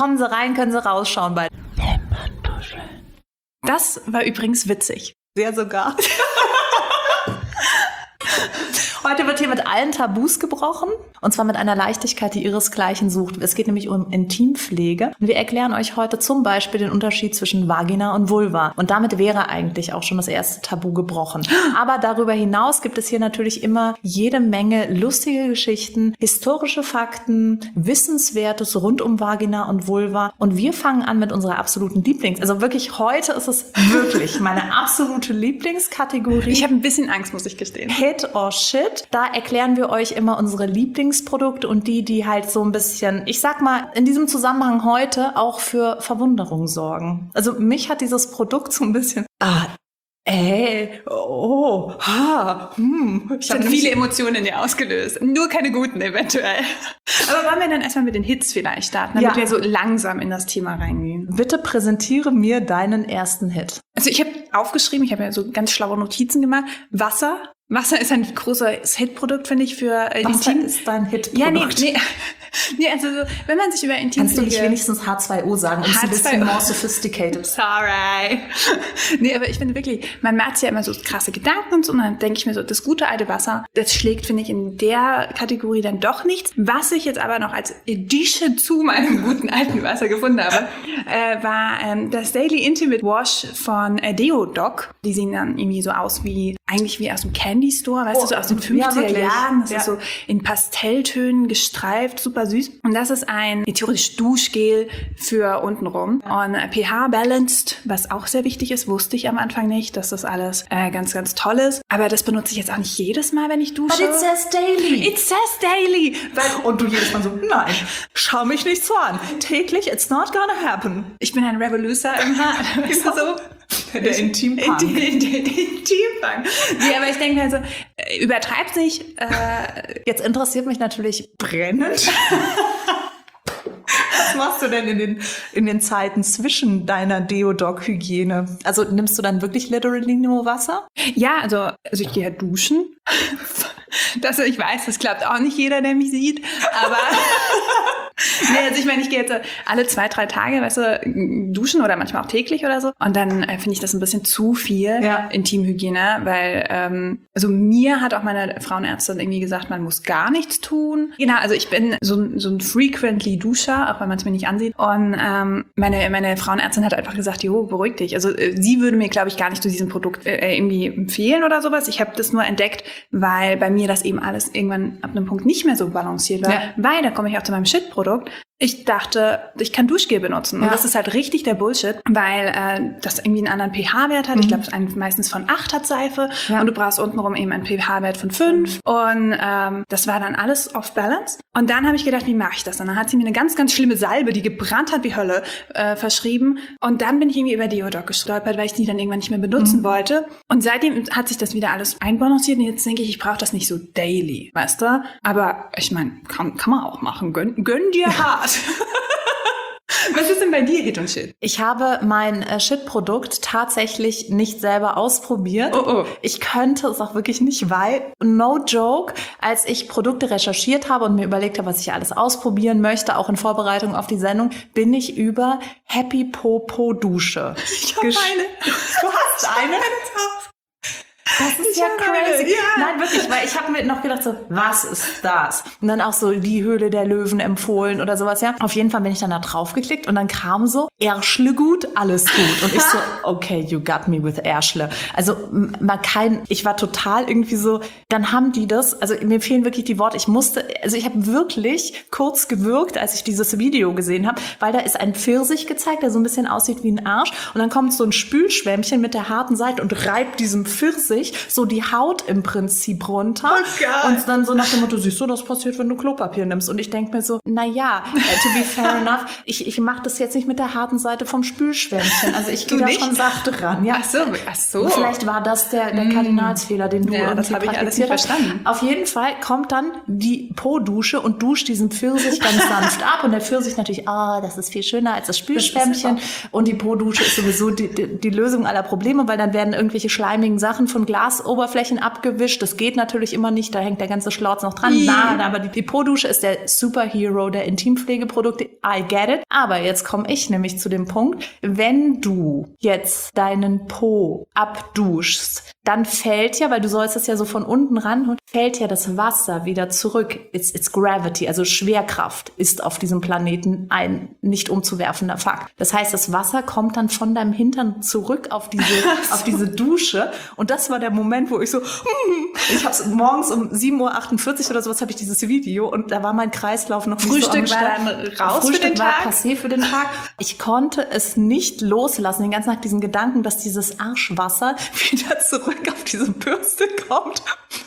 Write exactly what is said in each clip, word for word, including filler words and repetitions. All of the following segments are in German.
Kommen Sie rein, können Sie rausschauen bei Wimperntuscheln. Das war übrigens witzig. Sehr sogar. Heute wird hier mit allen Tabus gebrochen. Und zwar mit einer Leichtigkeit, die ihresgleichen sucht. Es geht nämlich um Intimpflege. Und wir erklären euch heute zum Beispiel den Unterschied zwischen Vagina und Vulva. Und damit wäre eigentlich auch schon das erste Tabu gebrochen. Aber darüber hinaus gibt es hier natürlich immer jede Menge lustige Geschichten, historische Fakten, Wissenswertes rund um Vagina und Vulva. Und wir fangen an mit unserer absoluten Lieblings... Also wirklich, heute ist es wirklich meine absolute Lieblingskategorie. Ich habe ein bisschen Angst, muss ich gestehen. Hit or Shit. Da erklären wir euch immer unsere Lieblingsprodukte und die, die halt so ein bisschen, ich sag mal, in diesem Zusammenhang heute auch für Verwunderung sorgen. Also mich hat dieses Produkt so ein bisschen, ah, ey, oh, ha, hm. Ich habe viele Emotionen in dir ausgelöst. Nur keine guten eventuell. Aber wollen wir dann erstmal mit den Hits vielleicht starten, damit ja. wir so langsam in das Thema reingehen? Bitte präsentiere mir deinen ersten Hit. Also ich habe aufgeschrieben, ich habe ja so ganz schlaue Notizen gemacht. Wasser. Wasser ist ein großes Hitprodukt, finde ich, für äh, Wasser Intim. ist dein Hitprodukt. Ja, nee, nee. nee also so, wenn man sich über Intim... Kannst du nicht wenigstens H zwei O sagen? Um es ein bisschen more sophisticated. Sorry. Nee, aber ich finde wirklich, man macht sich ja immer so krasse Gedanken und so, und dann denke ich mir so, das gute alte Wasser, das schlägt, finde ich, in der Kategorie dann doch nichts. Was ich jetzt aber noch als Addition zu meinem guten alten Wasser gefunden habe, äh, war ähm, das Daily Intimate Wash von äh, Deodoc. Die sehen dann irgendwie so aus wie, eigentlich wie aus dem Candy Store, weißt oh, du, so aus den fünfziger Jahren. Das ja. ist so in Pastelltönen gestreift, super süß. Und das ist ein theoretisch Duschgel für untenrum. Und äh, pH-balanced, was auch sehr wichtig ist, wusste ich am Anfang nicht, dass das alles äh, ganz, ganz toll ist. Aber das benutze ich jetzt auch nicht jedes Mal, wenn ich dusche. But it says daily. It says daily. Weil, und du jedes Mal so, nein, schau mich nicht so an. Täglich, it's not gonna happen. Ich bin ein Revolucer im Haar. Weißt du so? Der Intimpunk. Der Intimpunk. Nee, aber ich denke also, übertreibt sich. Äh, Jetzt interessiert mich natürlich brennend. Was machst du denn in den, in den Zeiten zwischen deiner Deodoc-Hygiene? Also nimmst du dann wirklich literally nur Wasser? Ja, also, also ich gehe halt duschen. Das, ich weiß, das klappt auch nicht jeder, der mich sieht, aber nee, also ich meine, ich gehe jetzt alle zwei, drei Tage, weißt du, duschen oder manchmal auch täglich oder so, und dann äh, finde ich das ein bisschen zu viel, ja. Intimhygiene, weil ähm, also mir hat auch meine Frauenärztin irgendwie gesagt, man muss gar nichts tun. Genau, also ich bin so, so ein frequently Duscher, auch wenn man es mir nicht ansieht, und ähm, meine, meine Frauenärztin hat einfach gesagt, jo, beruhig dich. Also äh, sie würde mir, glaube ich, gar nicht zu diesem Produkt äh, irgendwie empfehlen oder sowas. Ich habe das nur entdeckt, weil bei mir das eben alles irgendwann ab einem Punkt nicht mehr so balanciert war. Ja. Weil, da komme ich auch zu meinem Shit-Produkt. Ich dachte, ich kann Duschgel benutzen. Und ja. das ist halt richtig der Bullshit, weil äh, das irgendwie einen anderen pH-Wert hat. Mhm. Ich glaube, es einen meistens von acht hat Seife. Ja. Und du brauchst untenrum eben einen pH-Wert von fünf. Mhm. Und ähm, das war dann alles off-balance. Und dann habe ich gedacht, wie mache ich das? Und dann hat sie mir eine ganz, ganz schlimme Salbe, die gebrannt hat wie Hölle, äh, verschrieben. Und dann bin ich irgendwie über Deodoc gestolpert, weil ich die dann irgendwann nicht mehr benutzen mhm. wollte. Und seitdem hat sich das wieder alles einbalanciert. Und jetzt denke ich, ich brauche das nicht so daily, weißt du? Aber ich meine, kann, kann man auch machen. Gönn, gönn dir hart. Was ist denn bei dir Hit und Shit? Ich habe mein äh, Shit-Produkt tatsächlich nicht selber ausprobiert. Oh, oh. Ich könnte es auch wirklich nicht, weil, no joke, als ich Produkte recherchiert habe und mir überlegt habe, was ich alles ausprobieren möchte, auch in Vorbereitung auf die Sendung, bin ich über Happy Popo Dusche. Ich habe eine. Du hast eine? Das ist ich ja crazy. Ja. Nein, wirklich, weil ich habe mir noch gedacht so, was ist das? Und dann auch so die Höhle der Löwen empfohlen oder sowas, ja. Auf jeden Fall bin ich dann da drauf geklickt und dann kam so, Erschle gut, alles gut. Und ich so, okay, you got me with Erschle. Also man kein, ich war total irgendwie so, dann haben die das, also mir fehlen wirklich die Worte, ich musste, also ich habe wirklich kurz gewürgt, als ich dieses Video gesehen habe, weil da ist ein Pfirsich gezeigt, der so ein bisschen aussieht wie ein Arsch und dann kommt so ein Spülschwämmchen mit der harten Seite und reibt diesem Pfirsich so die Haut im Prinzip runter. Oh und dann so nach dem Motto, siehst du, das passiert, wenn du Klopapier nimmst. Und ich denke mir so, naja, to be fair enough, ich, ich mache das jetzt nicht mit der harten Seite vom Spülschwämmchen. Also ich gehe da schon sachte ran. Ja. Ach so, ach so. Vielleicht war das der, der Kardinalsfehler, den du ja, das habe ich alles nicht verstanden. Auf jeden Fall kommt dann die Po-Dusche und duscht diesen Pfirsich ganz sanft ab. Und der Pfirsich natürlich, ah, oh, das ist viel schöner als das Spülschwämmchen. Und die Po-Dusche ist sowieso die, die, die Lösung aller Probleme, weil dann werden irgendwelche schleimigen Sachen von Glas Glasoberflächen abgewischt. Das geht natürlich immer nicht, da hängt der ganze Schlauz noch dran. Nein, aber die, die Po-Dusche ist der Superhero der Intimpflegeprodukte. I get it. Aber jetzt komme ich nämlich zu dem Punkt, wenn du jetzt deinen Po abduschst, dann fällt ja, weil du sollst es ja so von unten ran, fällt ja das Wasser wieder zurück. It's, it's gravity, also Schwerkraft ist auf diesem Planeten ein nicht umzuwerfender Fakt. Das heißt, das Wasser kommt dann von deinem Hintern zurück auf diese, auf diese Dusche. Und das war der Moment, wo ich so, ich hab's morgens um sieben Uhr achtundvierzig oder sowas habe ich dieses Video und da war mein Kreislauf noch nicht Frühstück so am war Start. dann raus Frühstück für den war Tag. passé für den Tag. Ich konnte es nicht loslassen, den ganzen Tag diesen Gedanken, dass dieses Arschwasser wieder zurück auf diese Bürste kommt.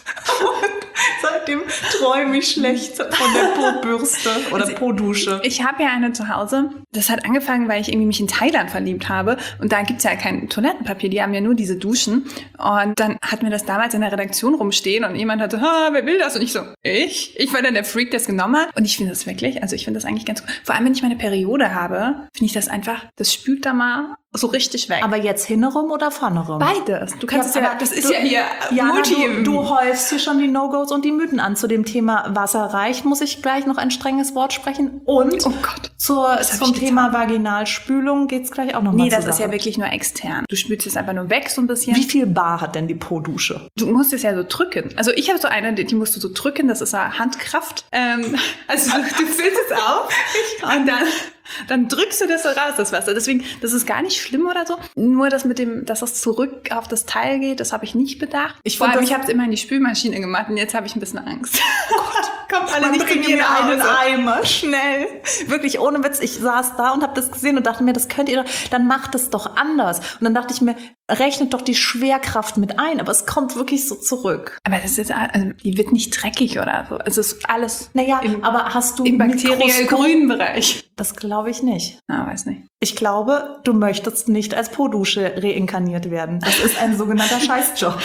Und seitdem träume ich schlecht von der Po-Bürste oder Also, Po-Dusche. Ich habe ja eine zu Hause. Das hat angefangen, weil ich irgendwie mich in Thailand verliebt habe. Und da gibt's ja kein Toilettenpapier, die haben ja nur diese Duschen. Und dann hatten wir das damals in der Redaktion rumstehen und jemand hatte, ha, wer will das? Und ich so, ich? Ich war dann der Freak, der es genommen hat. Und ich finde das wirklich, also ich finde das eigentlich ganz gut. Vor allem, wenn ich meine Periode habe, finde ich das einfach, das spült da mal so richtig weg. Aber jetzt hinnerum oder vornerum? Beides. Du kannst Ja, es ja, aber das ist du- ja hier Jana, multi... du, du häufst hier schon die No-Gos und die Mythen an. Zu dem Thema wasserreich muss ich gleich noch ein strenges Wort sprechen. Und Oh Gott. zur, hab zum ich Thema Vaginalspülung geht's gleich auch noch mal Nee, das zur ist ja Sache. wirklich nur extern. Du spülst es einfach nur weg so ein bisschen. Wie viel Bar hat denn die Po-Dusche? Du musst es ja so drücken. Also ich habe so eine, die musst du so drücken, das ist eine Handkraft. Ähm, also du, du füllst es auf und dann, dann drückst du das so raus, das Wasser. Deswegen, das ist gar nicht schlimm oder so. Nur das mit dem, dass das zurück auf das Teil geht, das habe ich nicht bedacht. Ich Vor find allem, das- ich habe es immer in die Spülmaschine gemacht und jetzt habe ich ein bisschen Angst. Oh Gott, kommt alle Man nicht zu bringt mir mir nach einen Hause. Eimer, schnell. Wirklich, ohne Witz, ich saß da und habe das gesehen und dachte mir, das könnt ihr doch, dann macht es doch anders. Und dann dachte ich mir, rechnet doch die Schwerkraft mit ein, aber es kommt wirklich so zurück. Aber das ist, also, die wird nicht dreckig oder so. Es ist alles Naja, im, aber hast du im bakteriell Mikroskop? grünen Bereich. Das glaube ich nicht. Ah, weiß nicht. Ich glaube, du möchtest nicht als Po-Dusche reinkarniert werden. Das ist ein sogenannter Scheißjob.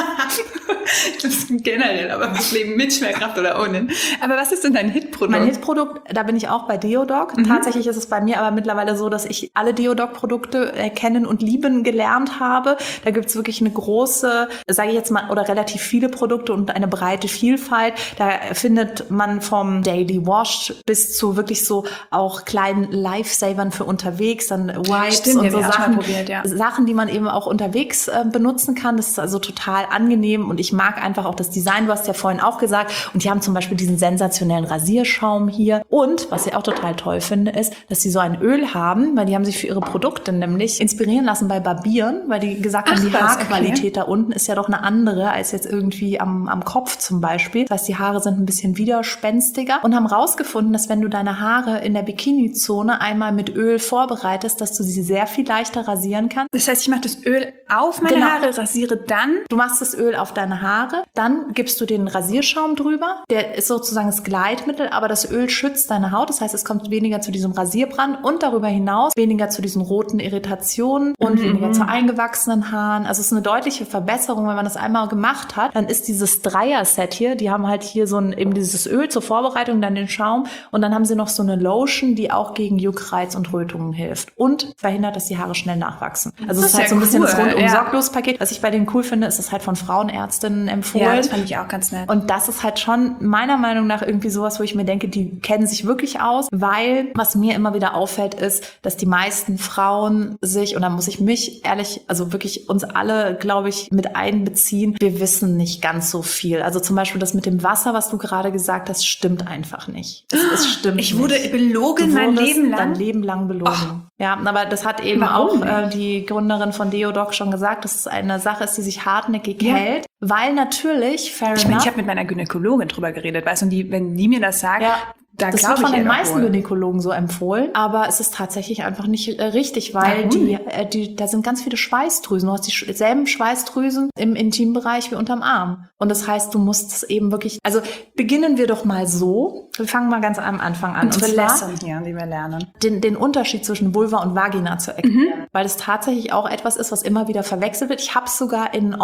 Das ist generell aber das Leben mit Schwerkraft oder ohne. Aber was ist denn dein Hitprodukt? Mein Hitprodukt, da bin ich auch bei Deodoc. Mhm. Tatsächlich ist es bei mir aber mittlerweile so, dass ich alle Deodoc-Produkte äh, kennen und lieben gelernt habe. Da gibt's wirklich eine große, sage ich jetzt mal, oder relativ viele Produkte und eine breite Vielfalt. Da findet man vom Daily Wash bis zu wirklich so auch kleinen Lifesavern für unterwegs, dann Wipes Stimmt, und die so hab ich auch schon Sachen, mal probiert, ja. Sachen, die man eben auch unterwegs äh, benutzen kann. Das ist also total angenehm und ich mag einfach auch das Design, du hast ja vorhin auch gesagt. Und die haben zum Beispiel diesen sensationellen Rasierschaum hier. Und was ich auch total toll finde, ist, dass sie so ein Öl haben, weil die haben sich für ihre Produkte nämlich inspirieren lassen bei Barbieren, weil die gesagt haben, Ach, die was, Haarqualität da unten ist ja doch eine andere als jetzt irgendwie am, am Kopf zum Beispiel. Das heißt, die Haare sind ein bisschen widerspenstiger und haben rausgefunden, dass wenn du deine Haare in der Bikini-Zone einmal mit Öl vorbereitest, dass du sie sehr viel leichter rasieren kannst. Das heißt, ich mache das Öl auf meine Genau. Haare, rasiere dann. Du machst das Öl auf deine Haare, dann gibst du den Rasierschaum drüber. Der ist sozusagen das Gleitmittel, aber das Öl schützt deine Haut. Das heißt, es kommt weniger zu diesem Rasierbrand und darüber hinaus weniger zu diesen roten Irritationen und Mhm. weniger zu eingewachsenen Haaren. Also es ist eine deutliche Verbesserung, wenn man das einmal gemacht hat. Dann ist dieses Dreier-Set hier, die haben halt hier so ein, eben dieses Öl zur Vorbereitung, dann den Schaum und dann haben sie noch so eine Lotion, die auch gegen Juckreiz und Rötungen hilft und verhindert, dass die Haare schnell nachwachsen. Also Das es ist ist halt ja so ein bisschen cool, das rundum ja. sorglos Paket. Was ich bei denen cool finde, ist es halt von Frauenärztinnen empfohlen. Ja, das fand ich auch ganz nett. Und das ist halt schon meiner Meinung nach irgendwie sowas, wo ich mir denke, die kennen sich wirklich aus, weil was mir immer wieder auffällt, ist, dass die meisten Frauen sich, und da muss ich mich ehrlich, also wirklich uns alle, glaube ich, mit einbeziehen, wir wissen nicht ganz so viel. Also zum Beispiel das mit dem Wasser, was du gerade gesagt hast, stimmt einfach nicht. Es, es stimmt Ich nicht. wurde belogen Du mein wurdest Leben lang. Dein Leben lang belogen. Ja, aber das hat eben Warum auch äh, die Gründerin von Deodoc schon gesagt, dass es eine Sache ist, die sich hartnäckig Ja. hält, weil natürlich, fair Ich meine, enough, ich habe mit meiner Gynäkologin drüber geredet, weißt du, und die, wenn die mir das sagt, Ja, da das glaube wird ich von den ihr doch meisten wohl. Gynäkologen so empfohlen, aber es ist tatsächlich einfach nicht äh, richtig, weil Warum? die, äh, die, da sind ganz viele Schweißdrüsen. Du hast dieselben Schweißdrüsen im Intimbereich wie unterm Arm. Und das heißt, du musst es eben wirklich, also beginnen wir doch mal so. Wir fangen mal ganz am Anfang an. Unsere Und zwar Lesson hier, die wir lernen. den, den Unterschied zwischen Vulva und Vagina zu erklären, weil es tatsächlich auch etwas ist, was immer wieder verwechselt wird. Ich habe es sogar in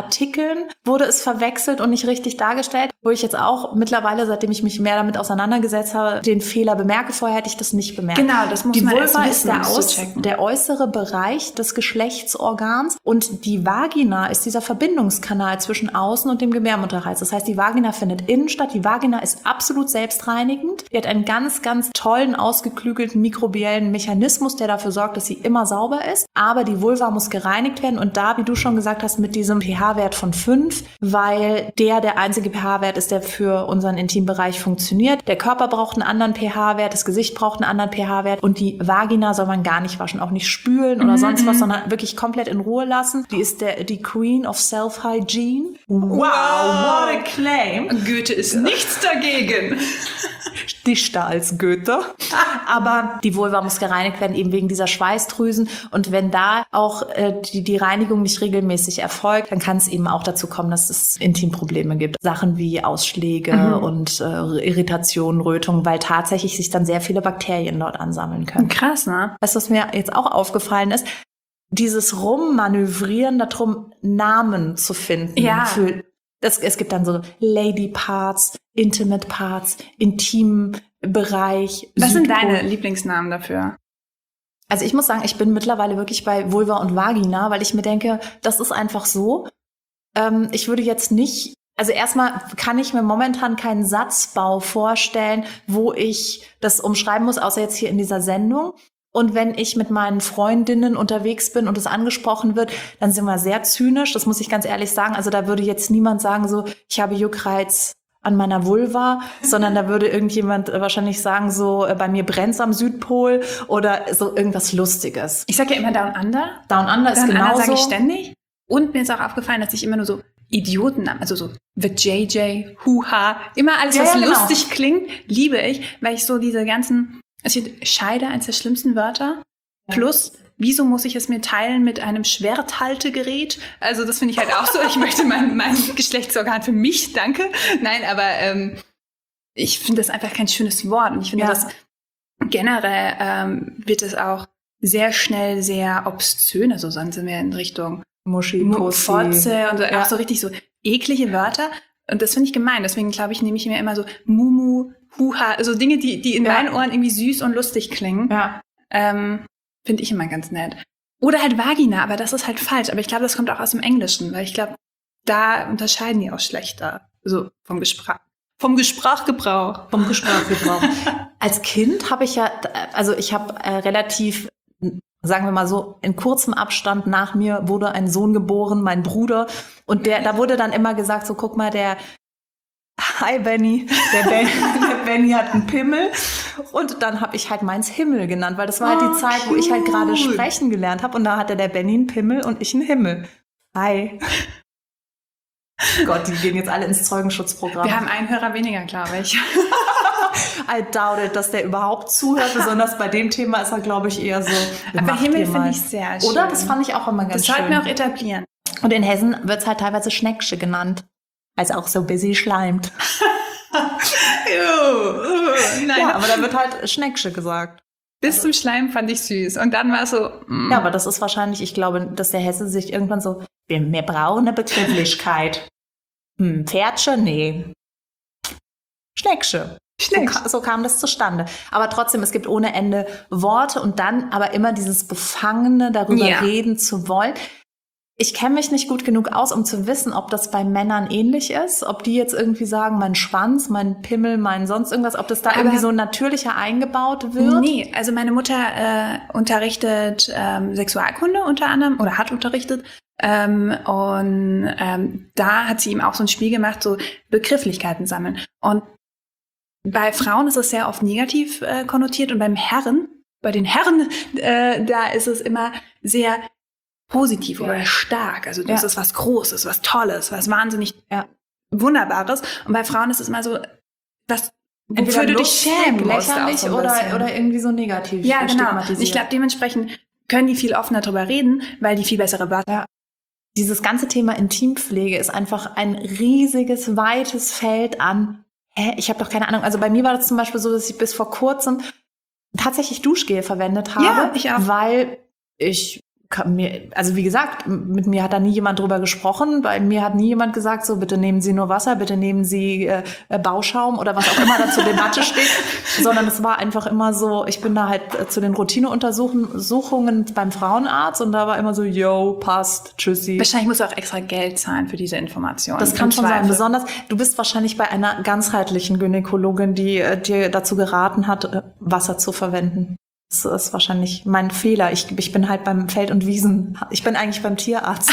Online-Artikeln, wurde es verwechselt und nicht richtig dargestellt, wo ich jetzt auch mittlerweile, seitdem ich mich mehr damit auseinandergesetzt gesetzt habe, den Fehler bemerke. Vorher hätte ich das nicht bemerkt. Genau, das muss die man Vulva erst wissen, ist der, um es aus, zu checken. der äußere Bereich des Geschlechtsorgans und die Vagina ist dieser Verbindungskanal zwischen außen und dem Gebärmutterhals. Das heißt, die Vagina findet innen statt. Die Vagina ist absolut selbstreinigend. Die hat einen ganz, ganz tollen, ausgeklügelten mikrobiellen Mechanismus, der dafür sorgt, dass sie immer sauber ist. Aber die Vulva muss gereinigt werden und da, wie du schon gesagt hast, mit diesem pH-Wert von fünf, weil der der einzige pH-Wert ist, der für unseren Intimbereich funktioniert. Der Körper braucht einen anderen pH-Wert, das Gesicht braucht einen anderen pH-Wert und die Vagina soll man gar nicht waschen, auch nicht spülen oder Mhm. sonst was, sondern wirklich komplett in Ruhe lassen. Die ist der, die Queen of Self-Hygiene. Wow, what a claim. Goethe ist nichts dagegen. Dichter als Goethe. Aber die Vulva muss gereinigt werden, eben wegen dieser Schweißdrüsen. Und wenn da auch äh, die, die Reinigung nicht regelmäßig erfolgt, dann kann es eben auch dazu kommen, dass es Intimprobleme gibt. Sachen wie Ausschläge Mhm. und äh, Irritationen, Rötungen, weil tatsächlich sich dann sehr viele Bakterien dort ansammeln können. Krass, ne? Weißt du, was mir jetzt auch aufgefallen ist? Dieses Rummanövrieren darum, Namen zu finden. Ja. Für, das, es gibt dann so Lady Parts, Intimate Parts, Intimbereich. Was sind Südpol. deine Lieblingsnamen dafür? Also ich muss sagen, ich bin mittlerweile wirklich bei Vulva und Vagina, weil ich mir denke, das ist einfach so. Ähm, ich würde jetzt nicht, also erstmal kann ich mir momentan keinen Satzbau vorstellen, wo ich das umschreiben muss, außer jetzt hier in dieser Sendung. Und wenn ich mit meinen Freundinnen unterwegs bin und es angesprochen wird, dann sind wir sehr zynisch, das muss ich ganz ehrlich sagen. Also da würde jetzt niemand sagen so, ich habe Juckreiz an meiner Vulva, sondern da würde irgendjemand wahrscheinlich sagen so, bei mir brennt's am Südpol oder so irgendwas Lustiges. Ich sage ja immer Down Under. Down Under ist Down Under genauso. sage ich ständig. Und mir ist auch aufgefallen, dass ich immer nur so Idiotennamen, also so The J J, Huha, immer alles, Ja, was ja, genau. lustig klingt, liebe ich, weil ich so diese ganzen, also ich finde Scheide, eins der schlimmsten Wörter, Ja. plus wieso muss ich es mir teilen mit einem Schwerthaltegerät? Also das finde ich halt auch so, ich möchte mein, mein Geschlechtsorgan für mich, danke. Nein, aber ähm, ich finde das einfach kein schönes Wort und ich finde Ja. das generell ähm, wird es auch sehr schnell sehr obszön, also dann sind wir in Richtung Muschi, Mu- Pussy. Fotze und so, Ja. auch so richtig so eklige Wörter. Und das finde ich gemein. Deswegen glaube ich, nehme ich mir immer so Mumu, Huha, so Dinge, die, die in Ja. meinen Ohren irgendwie süß und lustig klingen. Ja. Ähm, finde ich immer ganz nett. Oder halt Vagina, aber das ist halt falsch. Aber ich glaube, das kommt auch aus dem Englischen, weil ich glaube, da unterscheiden die auch schlechter. So vom Gespräch. Vom Sprachgebrauch. Vom Sprachgebrauch. Als Kind habe ich ja, also ich habe äh, relativ, sagen wir mal so, in kurzem Abstand nach mir wurde ein Sohn geboren, mein Bruder. Und der, da wurde dann immer gesagt, so guck mal, der, hi Benny, der, ben, der Benny hat einen Pimmel. Und dann habe ich halt meins Himmel genannt, weil das war halt Oh, die Zeit, wo ich halt gerade cute. sprechen gelernt habe. Und da hatte der Benny einen Pimmel und ich einen Himmel. Hi. Gott, die gehen jetzt alle ins Zeugenschutzprogramm. Wir haben einen Hörer weniger, glaube ich. I doubt it, dass der überhaupt zuhört. Besonders bei dem Thema ist er, glaube ich, eher so. Aber macht Himmel ihr finde mal. ich sehr schön. Oder? Das fand ich auch immer ganz Das schön. sollten wir auch etablieren. Und in Hessen wird es halt teilweise Schnecksche genannt. Weil es auch so busy schleimt. Nein, Ja, aber da wird halt Schnecksche gesagt. bis zum Schleim fand ich süß. Und dann war es so, mm. Ja, aber das ist wahrscheinlich, ich glaube, dass der Hesse sich irgendwann so, wir, wir brauchen eine Begrifflichkeit. Hm, Pferdchen? Nee. Schnecksche. So, Schnecksche. ka- so kam das zustande. Aber trotzdem, es gibt ohne Ende Worte und dann aber immer dieses Befangene, darüber Ja. reden zu wollen. Ich kenne mich nicht gut genug aus, um zu wissen, ob das bei Männern ähnlich ist, ob die jetzt irgendwie sagen, mein Schwanz, mein Pimmel, mein sonst irgendwas, ob das da Aber- irgendwie so natürlicher eingebaut wird. Nee, also meine Mutter äh, unterrichtet ähm, Sexualkunde unter anderem oder hat unterrichtet. Ähm, und ähm, da hat sie ihm auch so ein Spiel gemacht, so Begrifflichkeiten sammeln. Und bei Frauen ist es sehr oft negativ äh, konnotiert und beim Herren, bei den Herren, äh, da ist es immer sehr positiv Ja. oder stark. Also das Ja. ist was Großes, was Tolles, was wahnsinnig Ja. Wunderbares. Und bei Frauen ist es immer so, was Entweder wofür du dich lustig, schämen musst. auch lächerlich so ein oder, bisschen. oder irgendwie so negativ Ja, genau. stigmatisiert. Ich glaube, dementsprechend können die viel offener drüber reden, weil die viel bessere Wörter Ja. Dieses ganze Thema Intimpflege ist einfach ein riesiges, weites Feld an, hä, ich habe doch keine Ahnung. Also bei mir war das zum Beispiel so, dass ich bis vor kurzem tatsächlich Duschgel verwendet habe, Ja, ich auch. weil ich mir, also wie gesagt, mit mir hat da nie jemand drüber gesprochen, bei mir hat nie jemand gesagt, so bitte nehmen Sie nur Wasser, bitte nehmen Sie äh, Bauschaum oder was auch immer da zur Debatte steht, sondern es war einfach immer so, ich bin da halt zu den Routineuntersuchungen beim Frauenarzt und da war immer so, yo, passt, tschüssi. Wahrscheinlich musst du auch extra Geld zahlen für diese Informationen. Das kann schon sein, besonders, du bist wahrscheinlich bei einer ganzheitlichen Gynäkologin, die äh, dir dazu geraten hat, äh, Wasser zu verwenden. Das ist wahrscheinlich mein Fehler. Ich, ich bin halt beim Feld- und Wiesen. Ich bin eigentlich beim Tierarzt.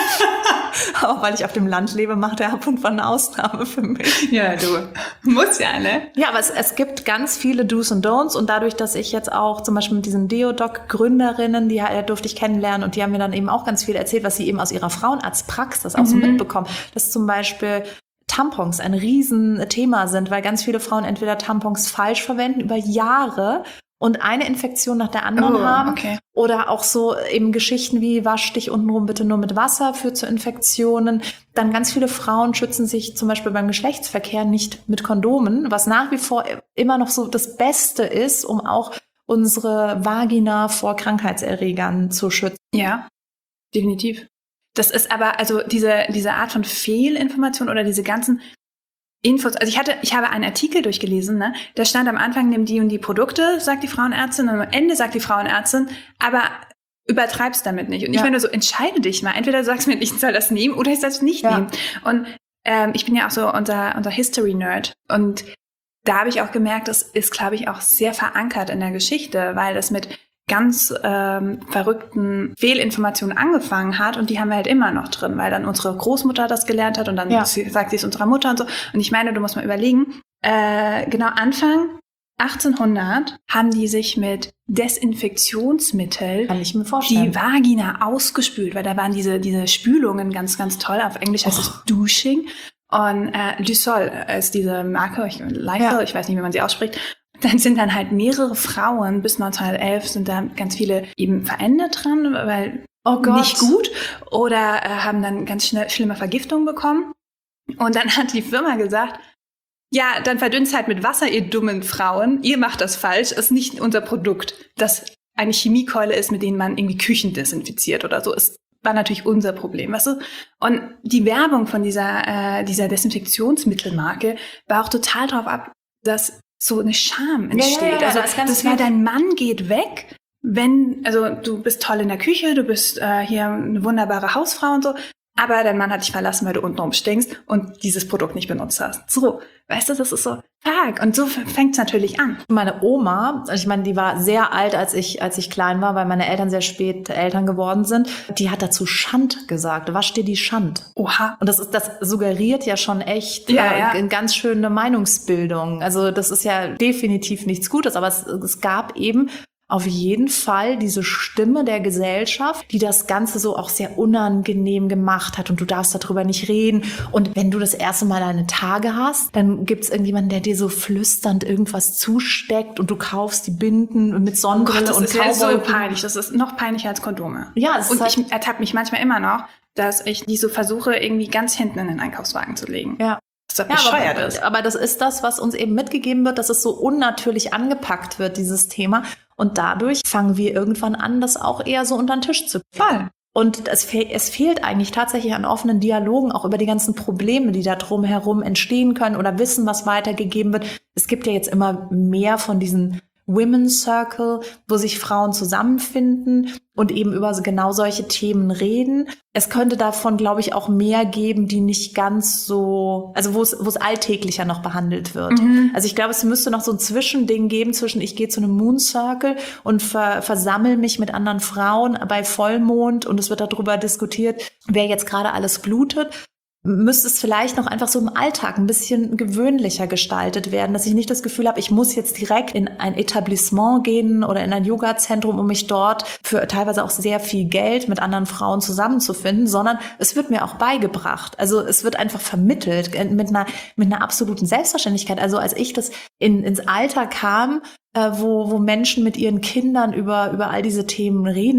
Auch weil ich auf dem Land lebe, macht er ab und zu eine Ausnahme für mich. Ja, du. Muss ja, ne? Ja, aber es, es gibt ganz viele Do's und Don'ts. Und dadurch, dass ich jetzt auch zum Beispiel mit diesen Deodoc-Gründerinnen, die äh, durfte ich kennenlernen und die haben mir dann eben auch ganz viel erzählt, was sie eben aus ihrer Frauenarztpraxis auch mhm. so mitbekommen. Dass zum Beispiel Tampons ein Riesenthema sind, weil ganz viele Frauen entweder Tampons falsch verwenden über Jahre und eine Infektion nach der anderen oh, haben. Okay. Oder auch so eben Geschichten wie wasch dich untenrum bitte nur mit Wasser, führt zu Infektionen. Dann ganz viele Frauen schützen sich zum Beispiel beim Geschlechtsverkehr nicht mit Kondomen, was nach wie vor immer noch so das Beste ist, um auch unsere Vagina vor Krankheitserregern zu schützen. Ja, definitiv. Das ist aber, also diese, diese Art von Fehlinformation oder diese ganzen Infos, also ich hatte, ich habe einen Artikel durchgelesen, ne? Da stand am Anfang, nimm die und die Produkte, sagt die Frauenärztin, und am Ende sagt die Frauenärztin, aber übertreib's damit nicht. Und ja. ich meine so, entscheide dich mal. Entweder du sagst mir, ich soll das nehmen oder ich soll es nicht ja. nehmen. Und ähm, ich bin ja auch so unser, unser History-Nerd. Und da habe ich auch gemerkt, das ist, glaube ich, auch sehr verankert in der Geschichte, weil das mit ganz ähm, verrückten Fehlinformationen angefangen hat und die haben wir halt immer noch drin, weil dann unsere Großmutter das gelernt hat und dann ja. sagt sie es unserer Mutter und so. Und ich meine, du musst mal überlegen, äh, genau Anfang achtzehnhundert haben die sich mit Desinfektionsmittel Kann ich mir vorstellen. die Vagina ausgespült, weil da waren diese, diese Spülungen ganz, ganz toll. Auf Englisch heißt es Douching. Und äh, Lysol ist diese Marke, ich, Lysol, ja. ich weiß nicht, wie man sie ausspricht. Dann sind dann halt mehrere Frauen, bis neunzehnhundertelf sind da ganz viele eben verändert dran, weil oh Gott. nicht gut oder äh, haben dann ganz schnell schlimme Vergiftungen bekommen. Und dann hat die Firma gesagt, ja, dann verdünnt's halt mit Wasser, ihr dummen Frauen. Ihr macht das falsch, ist nicht unser Produkt. Das eine Chemiekeule ist, mit denen man irgendwie Küchen desinfiziert oder so. Ist war natürlich unser Problem, weißt du? Und die Werbung von dieser, äh, dieser Desinfektionsmittelmarke war auch total drauf ab, dass so eine Scham entsteht. Ja, ja, ja, also das, das war, dein Mann geht weg, wenn, also du bist toll in der Küche, du bist äh, hier eine wunderbare Hausfrau und so, aber dein Mann hat dich verlassen, weil du untenrum stinkst und dieses Produkt nicht benutzt hast. So, weißt du, das ist so fuck. Und so fängt es natürlich an. Meine Oma, ich meine, die war sehr alt, als ich als ich klein war, weil meine Eltern sehr spät Eltern geworden sind. Die hat dazu Schand gesagt. Wasch dir die Schand. Oha. Und das ist, das suggeriert ja schon echt ja, äh, ja. eine ganz schöne Meinungsbildung. Also das ist ja definitiv nichts Gutes, aber es, es gab eben auf jeden Fall diese Stimme der Gesellschaft, die das Ganze so auch sehr unangenehm gemacht hat und du darfst darüber nicht reden. Und wenn du das erste Mal deine Tage hast, dann gibt's irgendjemanden, der dir so flüsternd irgendwas zusteckt und du kaufst die Binden mit Sonnenbrille oh Gott, und das ist ja so peinlich. Das ist noch peinlicher als Kondome. Ja, es und ist halt ich ertappe mich manchmal immer noch, dass ich die so versuche, irgendwie ganz hinten in den Einkaufswagen zu legen. Ja. Das ja, bescheuert aber, ist. aber das ist das, was uns eben mitgegeben wird, dass es so unnatürlich angepackt wird, dieses Thema. Und dadurch fangen wir irgendwann an, das auch eher so unter den Tisch zu Voll. Und es, fe- es fehlt eigentlich tatsächlich an offenen Dialogen, auch über die ganzen Probleme, die da drumherum entstehen können oder Wissen, was weitergegeben wird. Es gibt ja jetzt immer mehr von diesen Women's Circle, wo sich Frauen zusammenfinden und eben über genau solche Themen reden. Es könnte davon, glaube ich, auch mehr geben, die nicht ganz so, also wo es, wo es alltäglicher noch behandelt wird. Mhm. Also ich glaube, es müsste noch so ein Zwischending geben zwischen ich gehe zu einem Moon Circle und ver, versammel mich mit anderen Frauen bei Vollmond und es wird darüber diskutiert, wer jetzt gerade alles blutet. Müsste es vielleicht noch einfach so im Alltag ein bisschen gewöhnlicher gestaltet werden, dass ich nicht das Gefühl habe, ich muss jetzt direkt in ein Etablissement gehen oder in ein Yoga-Zentrum, um mich dort für teilweise auch sehr viel Geld mit anderen Frauen zusammenzufinden, sondern es wird mir auch beigebracht. Also es wird einfach vermittelt mit einer mit einer absoluten Selbstverständlichkeit. Also als ich das in, ins Alter kam, äh, wo wo Menschen mit ihren Kindern über über all diese Themen reden,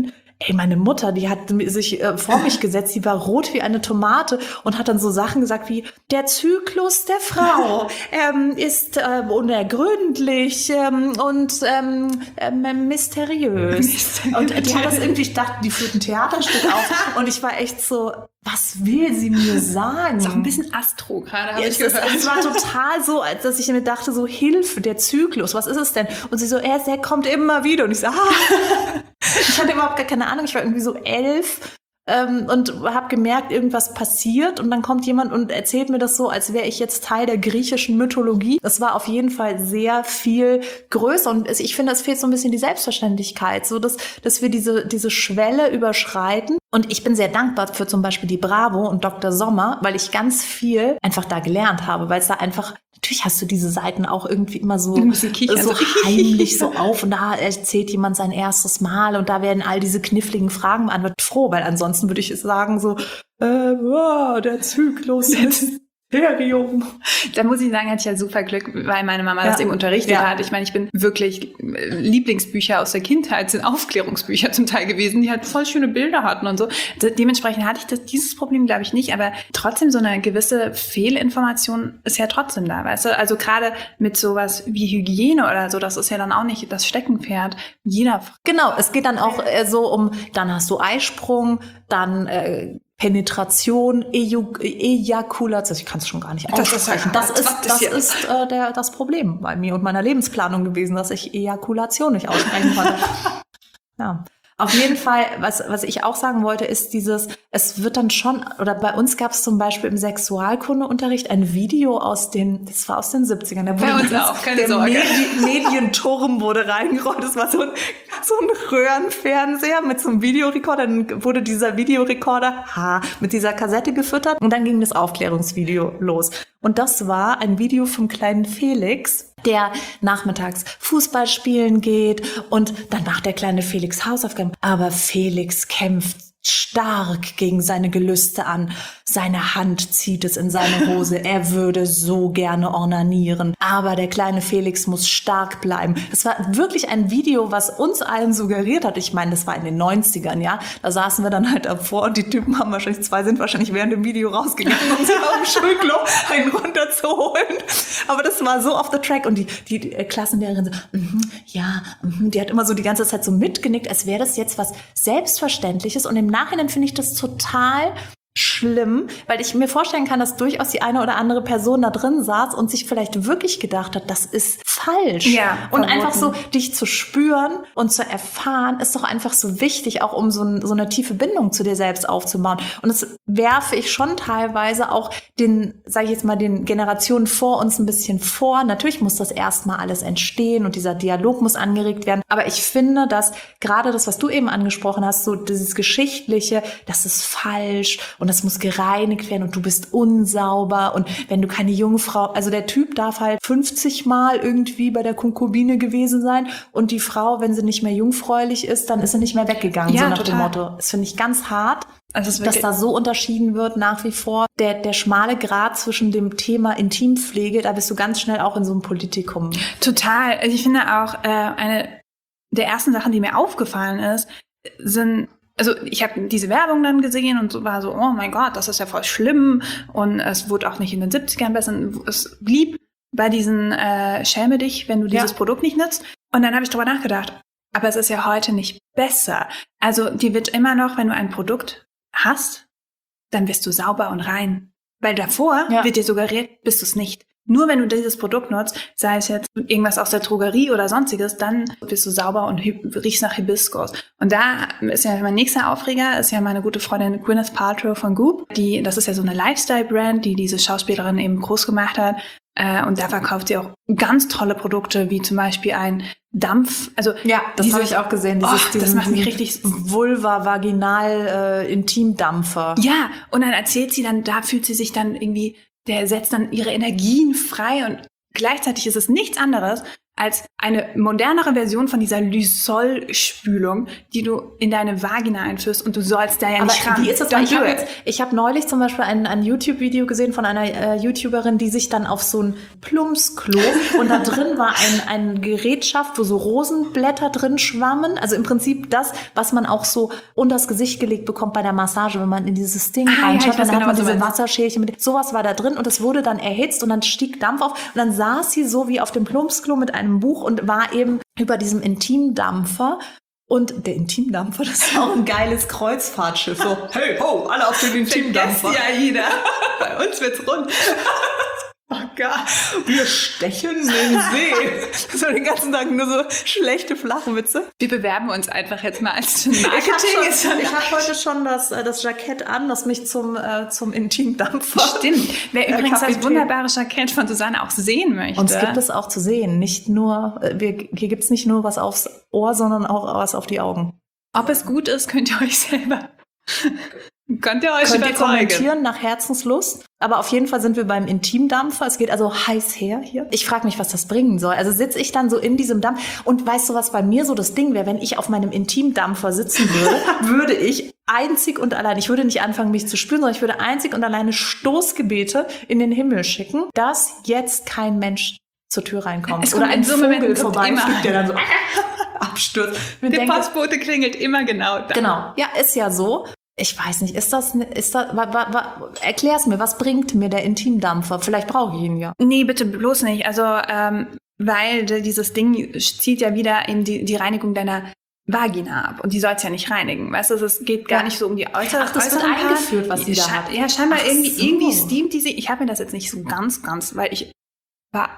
ey, meine Mutter, die hat sich äh, vor mich gesetzt, die war rot wie eine Tomate und hat dann so Sachen gesagt wie, der Zyklus der Frau ähm, ist äh, unergründlich ähm, und ähm, ähm, mysteriös. mysteriös. Und die hat das irgendwie, ich dachte, die führt ein Theaterstück auf und ich war echt so, was will sie mir sagen? Das ist auch ein bisschen Astro gerade, habe ja, ich es, gehört. Ist, es war total so, als dass ich mir dachte, so Hilfe, der Zyklus, was ist es denn? Und sie so, er, der kommt immer wieder. Und ich so, ah. Ich hatte überhaupt gar keine Ahnung, ich war irgendwie so elf ähm, und habe gemerkt, irgendwas passiert und dann kommt jemand und erzählt mir das so, als wäre ich jetzt Teil der griechischen Mythologie. Das war auf jeden Fall sehr viel größer und ich finde, es fehlt so ein bisschen die Selbstverständlichkeit, so dass, dass wir diese, diese Schwelle überschreiten. Und ich bin sehr dankbar für zum Beispiel die Bravo und Doktor Sommer, weil ich ganz viel einfach da gelernt habe, weil es da einfach, natürlich hast du diese Seiten auch irgendwie immer so, so heimlich so auf und da erzählt jemand sein erstes Mal und da werden all diese kniffligen Fragen beantwortet. Froh, weil ansonsten würde ich sagen so, äh, oh, der Zyklus ist Imperium. Da muss ich sagen, hatte ich ja super Glück, weil meine Mama ja. das eben unterrichtet ja. hat. Ich meine, ich bin wirklich, Lieblingsbücher aus der Kindheit sind Aufklärungsbücher zum Teil gewesen, die halt voll schöne Bilder hatten und so. Dementsprechend hatte ich das, dieses Problem, glaube ich, nicht, aber trotzdem so eine gewisse Fehlinformation ist ja trotzdem da, weißt du? Also gerade mit sowas wie Hygiene oder so, das ist ja dann auch nicht das Steckenpferd jeder. Genau, es geht dann auch äh, so um, dann hast du Eisprung, dann äh, Penetration, Eju- Ejakulation, ich kann es schon gar nicht aussprechen. Das ist, das ist, das ist äh, der, das Problem bei mir und meiner Lebensplanung gewesen, dass ich Ejakulation nicht aussprechen konnte. Ja. Auf jeden Fall, was, was ich auch sagen wollte, ist dieses, es wird dann schon, oder bei uns gab es zum Beispiel im Sexualkundeunterricht ein Video aus den, das war aus den siebzigern. Da bei uns auch, keine der Sorge. Medi- Medienturm wurde reingerollt. Das war so ein, so ein Röhrenfernseher mit so einem Videorekorder. Dann wurde dieser Videorekorder ha, mit dieser Kassette gefüttert und dann ging das Aufklärungsvideo los. Und das war ein Video vom kleinen Felix, der nachmittags Fußball spielen geht und dann macht der kleine Felix Hausaufgaben. Aber Felix kämpft stark gegen seine Gelüste an. Seine Hand zieht es in seine Hose. Er würde so gerne ornanieren. Aber der kleine Felix muss stark bleiben. Das war wirklich ein Video, was uns allen suggeriert hat. Ich meine, das war in den neunzigern, ja. Da saßen wir dann halt davor und die Typen haben wahrscheinlich, zwei sind wahrscheinlich während dem Video rausgegangen, um sich auf dem Schulklo einen runterzuholen. Aber das war so off the track. Und die, die, die Klassenlehrerin so, mm, ja, mm, die hat immer so die ganze Zeit so mitgenickt, als wäre das jetzt was Selbstverständliches. Und im Nachhinein finde ich das total schlimm, weil ich mir vorstellen kann, dass durchaus die eine oder andere Person da drin saß und sich vielleicht wirklich gedacht hat, das ist falsch. Ja, und einfach so dich zu spüren und zu erfahren, ist doch einfach so wichtig, auch um so, ein, so eine tiefe Bindung zu dir selbst aufzubauen. Und das werfe ich schon teilweise auch den, sage ich jetzt mal, den Generationen vor uns ein bisschen vor. Natürlich muss das erstmal alles entstehen und dieser Dialog muss angeregt werden. Aber ich finde, dass gerade das, was du eben angesprochen hast, so dieses Geschichtliche, das ist falsch und das muss gereinigt werden und du bist unsauber und wenn du keine Jungfrau, also der Typ darf halt fünfzig Mal irgendwie bei der Konkubine gewesen sein und die Frau, wenn sie nicht mehr jungfräulich ist, dann ist sie nicht mehr weggegangen, ja, so nach total. dem Motto. Das finde ich ganz hart, also dass da so unterschieden wird nach wie vor. Der, der schmale Grat zwischen dem Thema Intimpflege, da bist du ganz schnell auch in so einem Politikum. Total. Also ich finde auch, äh, eine der ersten Sachen, die mir aufgefallen ist, sind Also ich habe diese Werbung dann gesehen und so war so, oh mein Gott, das ist ja voll schlimm und es wurde auch nicht in den siebzigern besser. Es blieb bei diesen äh, schäme dich, wenn du dieses ja. Produkt nicht nutzt. Und dann habe ich drüber nachgedacht, aber es ist ja heute nicht besser. Also dir wird immer noch, wenn du ein Produkt hast, dann bist du sauber und rein. Weil davor ja. wird dir suggeriert, bist du es nicht. Nur wenn du dieses Produkt nutzt, sei es jetzt irgendwas aus der Drogerie oder sonstiges, dann bist du sauber und riechst nach Hibiskus. Und da ist ja mein nächster Aufreger, ist ja meine gute Freundin Gwyneth Paltrow von Goop. Die, das ist ja so eine Lifestyle-Brand, die diese Schauspielerin eben groß gemacht hat. Äh, und da verkauft sie auch ganz tolle Produkte, wie zum Beispiel ein Dampf. Also ja, das habe ich auch gesehen. Dieses, oh, das macht mich richtig Vulva, Vaginal, äh, Intimdampfer. Ja, und dann erzählt sie dann, da fühlt sie sich dann irgendwie, der setzt dann ihre Energien frei und gleichzeitig ist es nichts anderes als eine modernere Version von dieser Lysol-Spülung, die du in deine Vagina einführst und du sollst da ja nicht Aber ran. wie ist das? Don't Ich habe do it. jetzt, ich habe neulich zum Beispiel ein, ein YouTube-Video gesehen von einer äh, YouTuberin, die sich dann auf so ein Plumpsklo und da drin war ein, ein Gerätschaft, wo so Rosenblätter drin schwammen. Also im Prinzip das, was man auch so unters Gesicht gelegt bekommt bei der Massage, wenn man in dieses Ding Ah, ja, reinschaut. ich weiß dann genau, hat man was du diese meinst. Wasserschälchen mit. Sowas war da drin und es wurde dann erhitzt und dann stieg Dampf auf. Und dann saß sie so wie auf dem Plumpsklo mit einem Buch und war eben über diesem Intimdampfer. Und der Intimdampfer, das ist auch ein geiles Kreuzfahrtschiff. So, hey, ho, alle auf den Intimdampfer. Vergesst ja jeder. Bei uns wird's rund. Oh Gott, wir stechen in den See. So den ganzen Tag nur so schlechte Flachwitze. Wir bewerben uns einfach jetzt mal als Ich habe Marketing. Ist schon, ich hab heute schon das, äh, das Jackett an, das mich zum, äh, zum Intimdampfer. Stimmt. Wer Äh, übrigens das Kapitän. wunderbare Jackett von Susanne auch sehen möchte. Uns gibt es auch zu sehen. Nicht nur, äh, wir, hier gibt's nicht nur was aufs Ohr, sondern auch was auf die Augen. Ob es gut ist, könnt ihr euch selber. Könnt ihr euch Könnt ihr überzeugen. kommentieren nach Herzenslust. Aber auf jeden Fall sind wir beim Intimdampfer. Es geht also heiß her hier. Ich frage mich, was das bringen soll. Also sitze ich dann so in diesem Dampf. Und weißt du, was bei mir so das Ding wäre? Wenn ich auf meinem Intimdampfer sitzen würde, würde ich einzig und allein, ich würde nicht anfangen, mich zu spüren, sondern ich würde einzig und alleine Stoßgebete in den Himmel schicken, dass jetzt kein Mensch zur Tür reinkommt. Es kommt Oder ein in so Momenten Vogel kommt vorbeifliegt, immer der dann so abstürzt. Ich Der denke, Postbote klingelt immer genau da. genau, ja, ist ja so. Ich weiß nicht, ist das, ist das, wa, wa, wa, erklär's mir, was bringt mir der Intimdampfer? Vielleicht brauche ich ihn ja. Nee, bitte bloß nicht. Also, ähm, weil de- dieses Ding zieht ja wieder in die, die Reinigung deiner Vagina ab. Und die soll es ja nicht reinigen. Weißt du, es geht gar Ja. nicht so um die äußere. Ach, das wird äußeren Part. eingeführt, was sie da Sche- hat. Ja, scheinbar Ach irgendwie, so. irgendwie steamt diese. Ich habe mir das jetzt nicht so ganz, ganz, weil ich war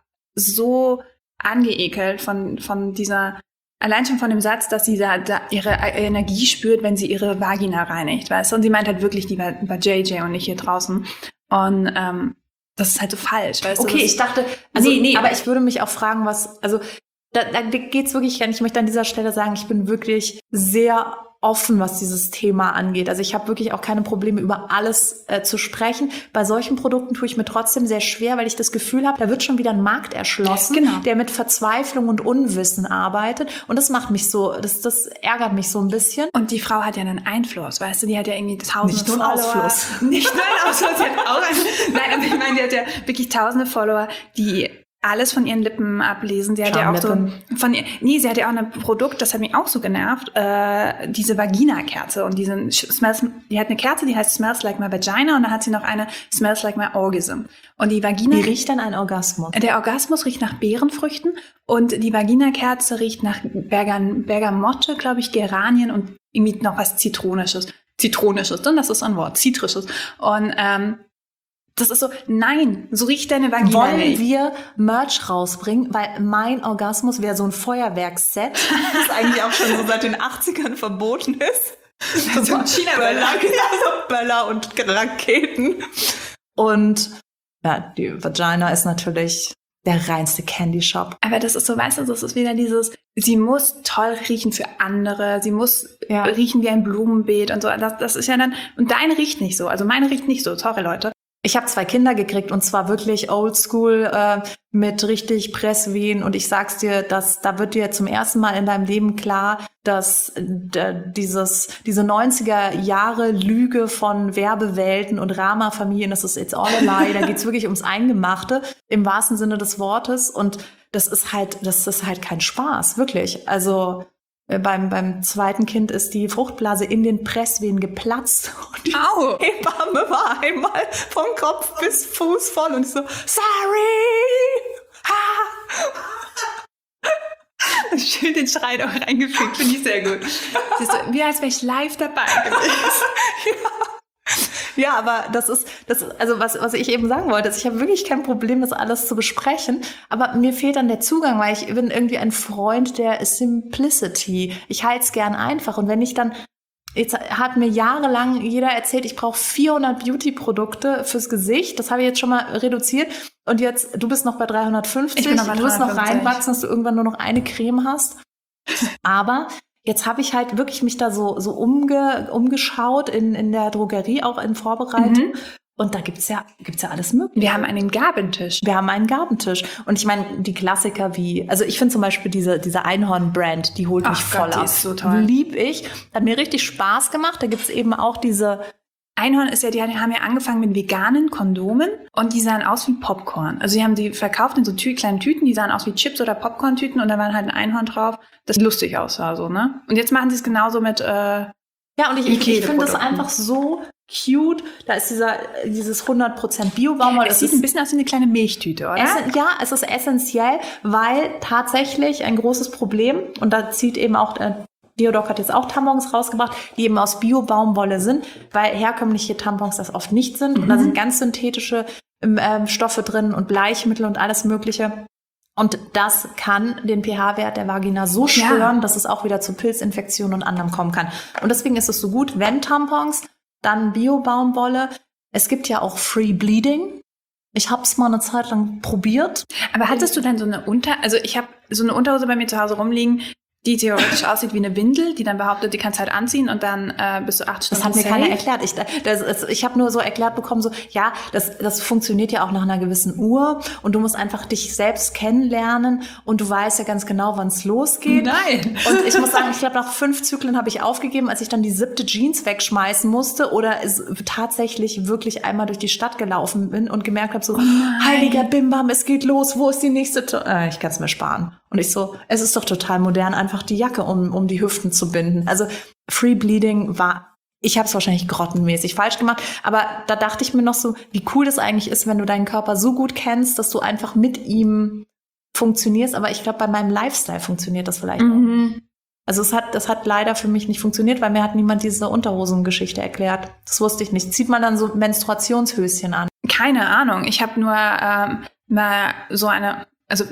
so angeekelt von, von dieser, allein schon von dem Satz, dass sie da, da ihre Energie spürt, wenn sie ihre Vagina reinigt, weißt du? Und sie meint halt wirklich, die war bei J J und nicht hier draußen. Und ähm, das ist halt so falsch, weißt du? Okay, Das- ich dachte, also, Nee, nee. aber ich würde mich auch fragen, was, also da, da geht's wirklich gar nicht. Ich möchte an dieser Stelle sagen, ich bin wirklich sehr offen, was dieses Thema angeht. Also ich habe wirklich auch keine Probleme, über alles äh, zu sprechen. Bei solchen Produkten tue ich mir trotzdem sehr schwer, weil ich das Gefühl habe, da wird schon wieder ein Markt erschlossen, Genau. der mit Verzweiflung und Unwissen arbeitet. Und das macht mich so, das, das ärgert mich so ein bisschen. Und die Frau hat ja einen Einfluss, weißt du, die hat ja irgendwie tausende Nicht nur einen Follower. Ausfluss. Nicht nur einen Ausfluss, sie hat auch einen, nein, aber ich meine, die hat ja wirklich tausende Follower, die alles von ihren Lippen ablesen. Sie hat ja auch so, Schamlippen. von ihr, nee, sie hat ja auch ein Produkt, das hat mich auch so genervt, äh, diese Vagina-Kerze und diesen Smells, die hat eine Kerze, die heißt Smells Like My Vagina und dann hat sie noch eine Smells Like My Orgasm. Und die Vagina, Wie riecht dann ein Orgasmus? der Orgasmus riecht nach Beerenfrüchten und die Vagina-Kerze riecht nach Bergam, Bergamotte, glaube ich, Geranien und irgendwie noch was Zitronisches. Zitronisches, denn das ist ein Wort, Zitrisches. Und ähm, das ist so, nein, so riecht deine Vagina Wollen nicht. wir Merch rausbringen? Weil mein Orgasmus wäre so ein Feuerwerksset, das eigentlich auch schon so seit den achtzigern verboten ist. So ein China-Böller. Böller, genau, Böller und Raketen. Und ja, die Vagina ist natürlich der reinste Candy Shop. Aber das ist so, weißt du, das ist wieder dieses, sie muss toll riechen für andere, sie muss Ja. riechen wie ein Blumenbeet und so. Das, das ist ja dann, und deine riecht nicht so, also meine riecht nicht so, sorry Leute. Ich habe zwei Kinder gekriegt und zwar wirklich oldschool äh, mit richtig Presswehen und ich sag's dir, dass da wird dir zum ersten Mal in deinem Leben klar, dass äh, dieses diese neunziger Jahre Lüge von Werbewelten und Rama-Familien, das ist it's all a lie, da geht's wirklich ums Eingemachte im wahrsten Sinne des Wortes und das ist halt das ist halt kein Spaß, wirklich. Also äh, beim beim zweiten Kind ist die Fruchtblase in den Presswehen geplatzt und die Au! Hebamme war einmal vom Kopf bis Fuß voll und ich so, sorry! Ha! Schön den Schrei auch reingefügt, finde ich sehr gut. Das ist so, wie als wäre ich live dabei gewesen. Ja, aber das ist, das ist, also was, was ich eben sagen wollte, ist, ich habe wirklich kein Problem, das alles zu besprechen, aber mir fehlt dann der Zugang, weil ich bin irgendwie ein Freund der Simplicity. Ich halte es gern einfach und wenn ich dann, jetzt hat mir jahrelang jeder erzählt, ich brauche vierhundert Beauty-Produkte fürs Gesicht, das habe ich jetzt schon mal reduziert und jetzt, du bist noch bei dreihundertfünfzig, Ich bin noch bei du wirst noch dreihundertfünfzig. reinwachsen, dass du irgendwann nur noch eine Creme hast, aber jetzt habe ich halt wirklich mich da so so umge, umgeschaut in in der Drogerie, auch in Vorbereitung. Mhm. Und da gibt's ja, gibt's ja alles mögliche. Wir haben einen Gabentisch. Wir haben einen Gabentisch. Und ich meine, die Klassiker wie, also ich finde zum Beispiel diese, diese Einhorn-Brand, die holt mich Ach voll Gott, ab. die ist so toll. Lieb ich. Hat mir richtig Spaß gemacht. Da gibt's eben auch diese... Einhorn ist ja, die haben ja angefangen mit veganen Kondomen und die sahen aus wie Popcorn. Also die haben die verkauft in so tü- kleinen Tüten, die sahen aus wie Chips oder Popcorn-Tüten und da war halt ein Einhorn drauf, das lustig aussah, so, ne? Und jetzt machen sie es genauso mit, äh, Ja, und ich, ich, ich finde das einfach so cute. Da ist dieser, dieses hundert Prozent Bio-Baumwolle. Es sieht ein bisschen aus wie eine kleine Milchtüte, oder? Essen, ja, es ist essentiell, weil tatsächlich ein großes Problem, und da zieht eben auch, äh, Deodoc hat jetzt auch Tampons rausgebracht, die eben aus Bio-Baumwolle sind, weil herkömmliche Tampons das oft nicht sind. Mhm. Und da sind ganz synthetische ähm, Stoffe drin und Bleichmittel und alles Mögliche. Und das kann den pH-Wert der Vagina so stören, ja. dass es auch wieder zu Pilzinfektionen und anderem kommen kann. Und deswegen ist es so gut, wenn Tampons, dann Bio-Baumwolle. Es gibt ja auch Free Bleeding. Ich habe es mal eine Zeit lang probiert. Aber hattest du dann so eine Unter... Also ich habe so eine Unterhose bei mir zu Hause rumliegen, die theoretisch aussieht wie eine Windel, die dann behauptet, die kannst du halt anziehen und dann äh, bist du acht Stunden Das hat mir safe. keiner erklärt. Ich, das, ich habe nur so erklärt bekommen, so ja, das, das funktioniert ja auch nach einer gewissen Uhr und du musst einfach dich selbst kennenlernen und du weißt ja ganz genau, wann es losgeht. Nein. Und ich muss sagen, ich glaube, nach fünf Zyklen habe ich aufgegeben, als ich dann die siebte Jeans wegschmeißen musste oder es tatsächlich wirklich einmal durch die Stadt gelaufen bin und gemerkt habe, so, oh heiliger Bimbam, es geht los, wo ist die nächste? To- äh, ich kann es mir sparen. Und ich so, es ist doch total modern, einfach die Jacke um, um die Hüften zu binden. Also Free Bleeding war, ich habe es wahrscheinlich grottenmäßig falsch gemacht, aber da dachte ich mir noch so, wie cool das eigentlich ist, wenn du deinen Körper so gut kennst, dass du einfach mit ihm funktionierst. Aber ich glaube, bei meinem Lifestyle funktioniert das vielleicht Mhm. auch. Also es hat, das hat leider für mich nicht funktioniert, weil mir hat niemand diese Unterhosengeschichte erklärt. Das wusste ich nicht. Zieht man dann so Menstruationshöschen an? Keine Ahnung. Ich habe nur ähm, mal so eine, also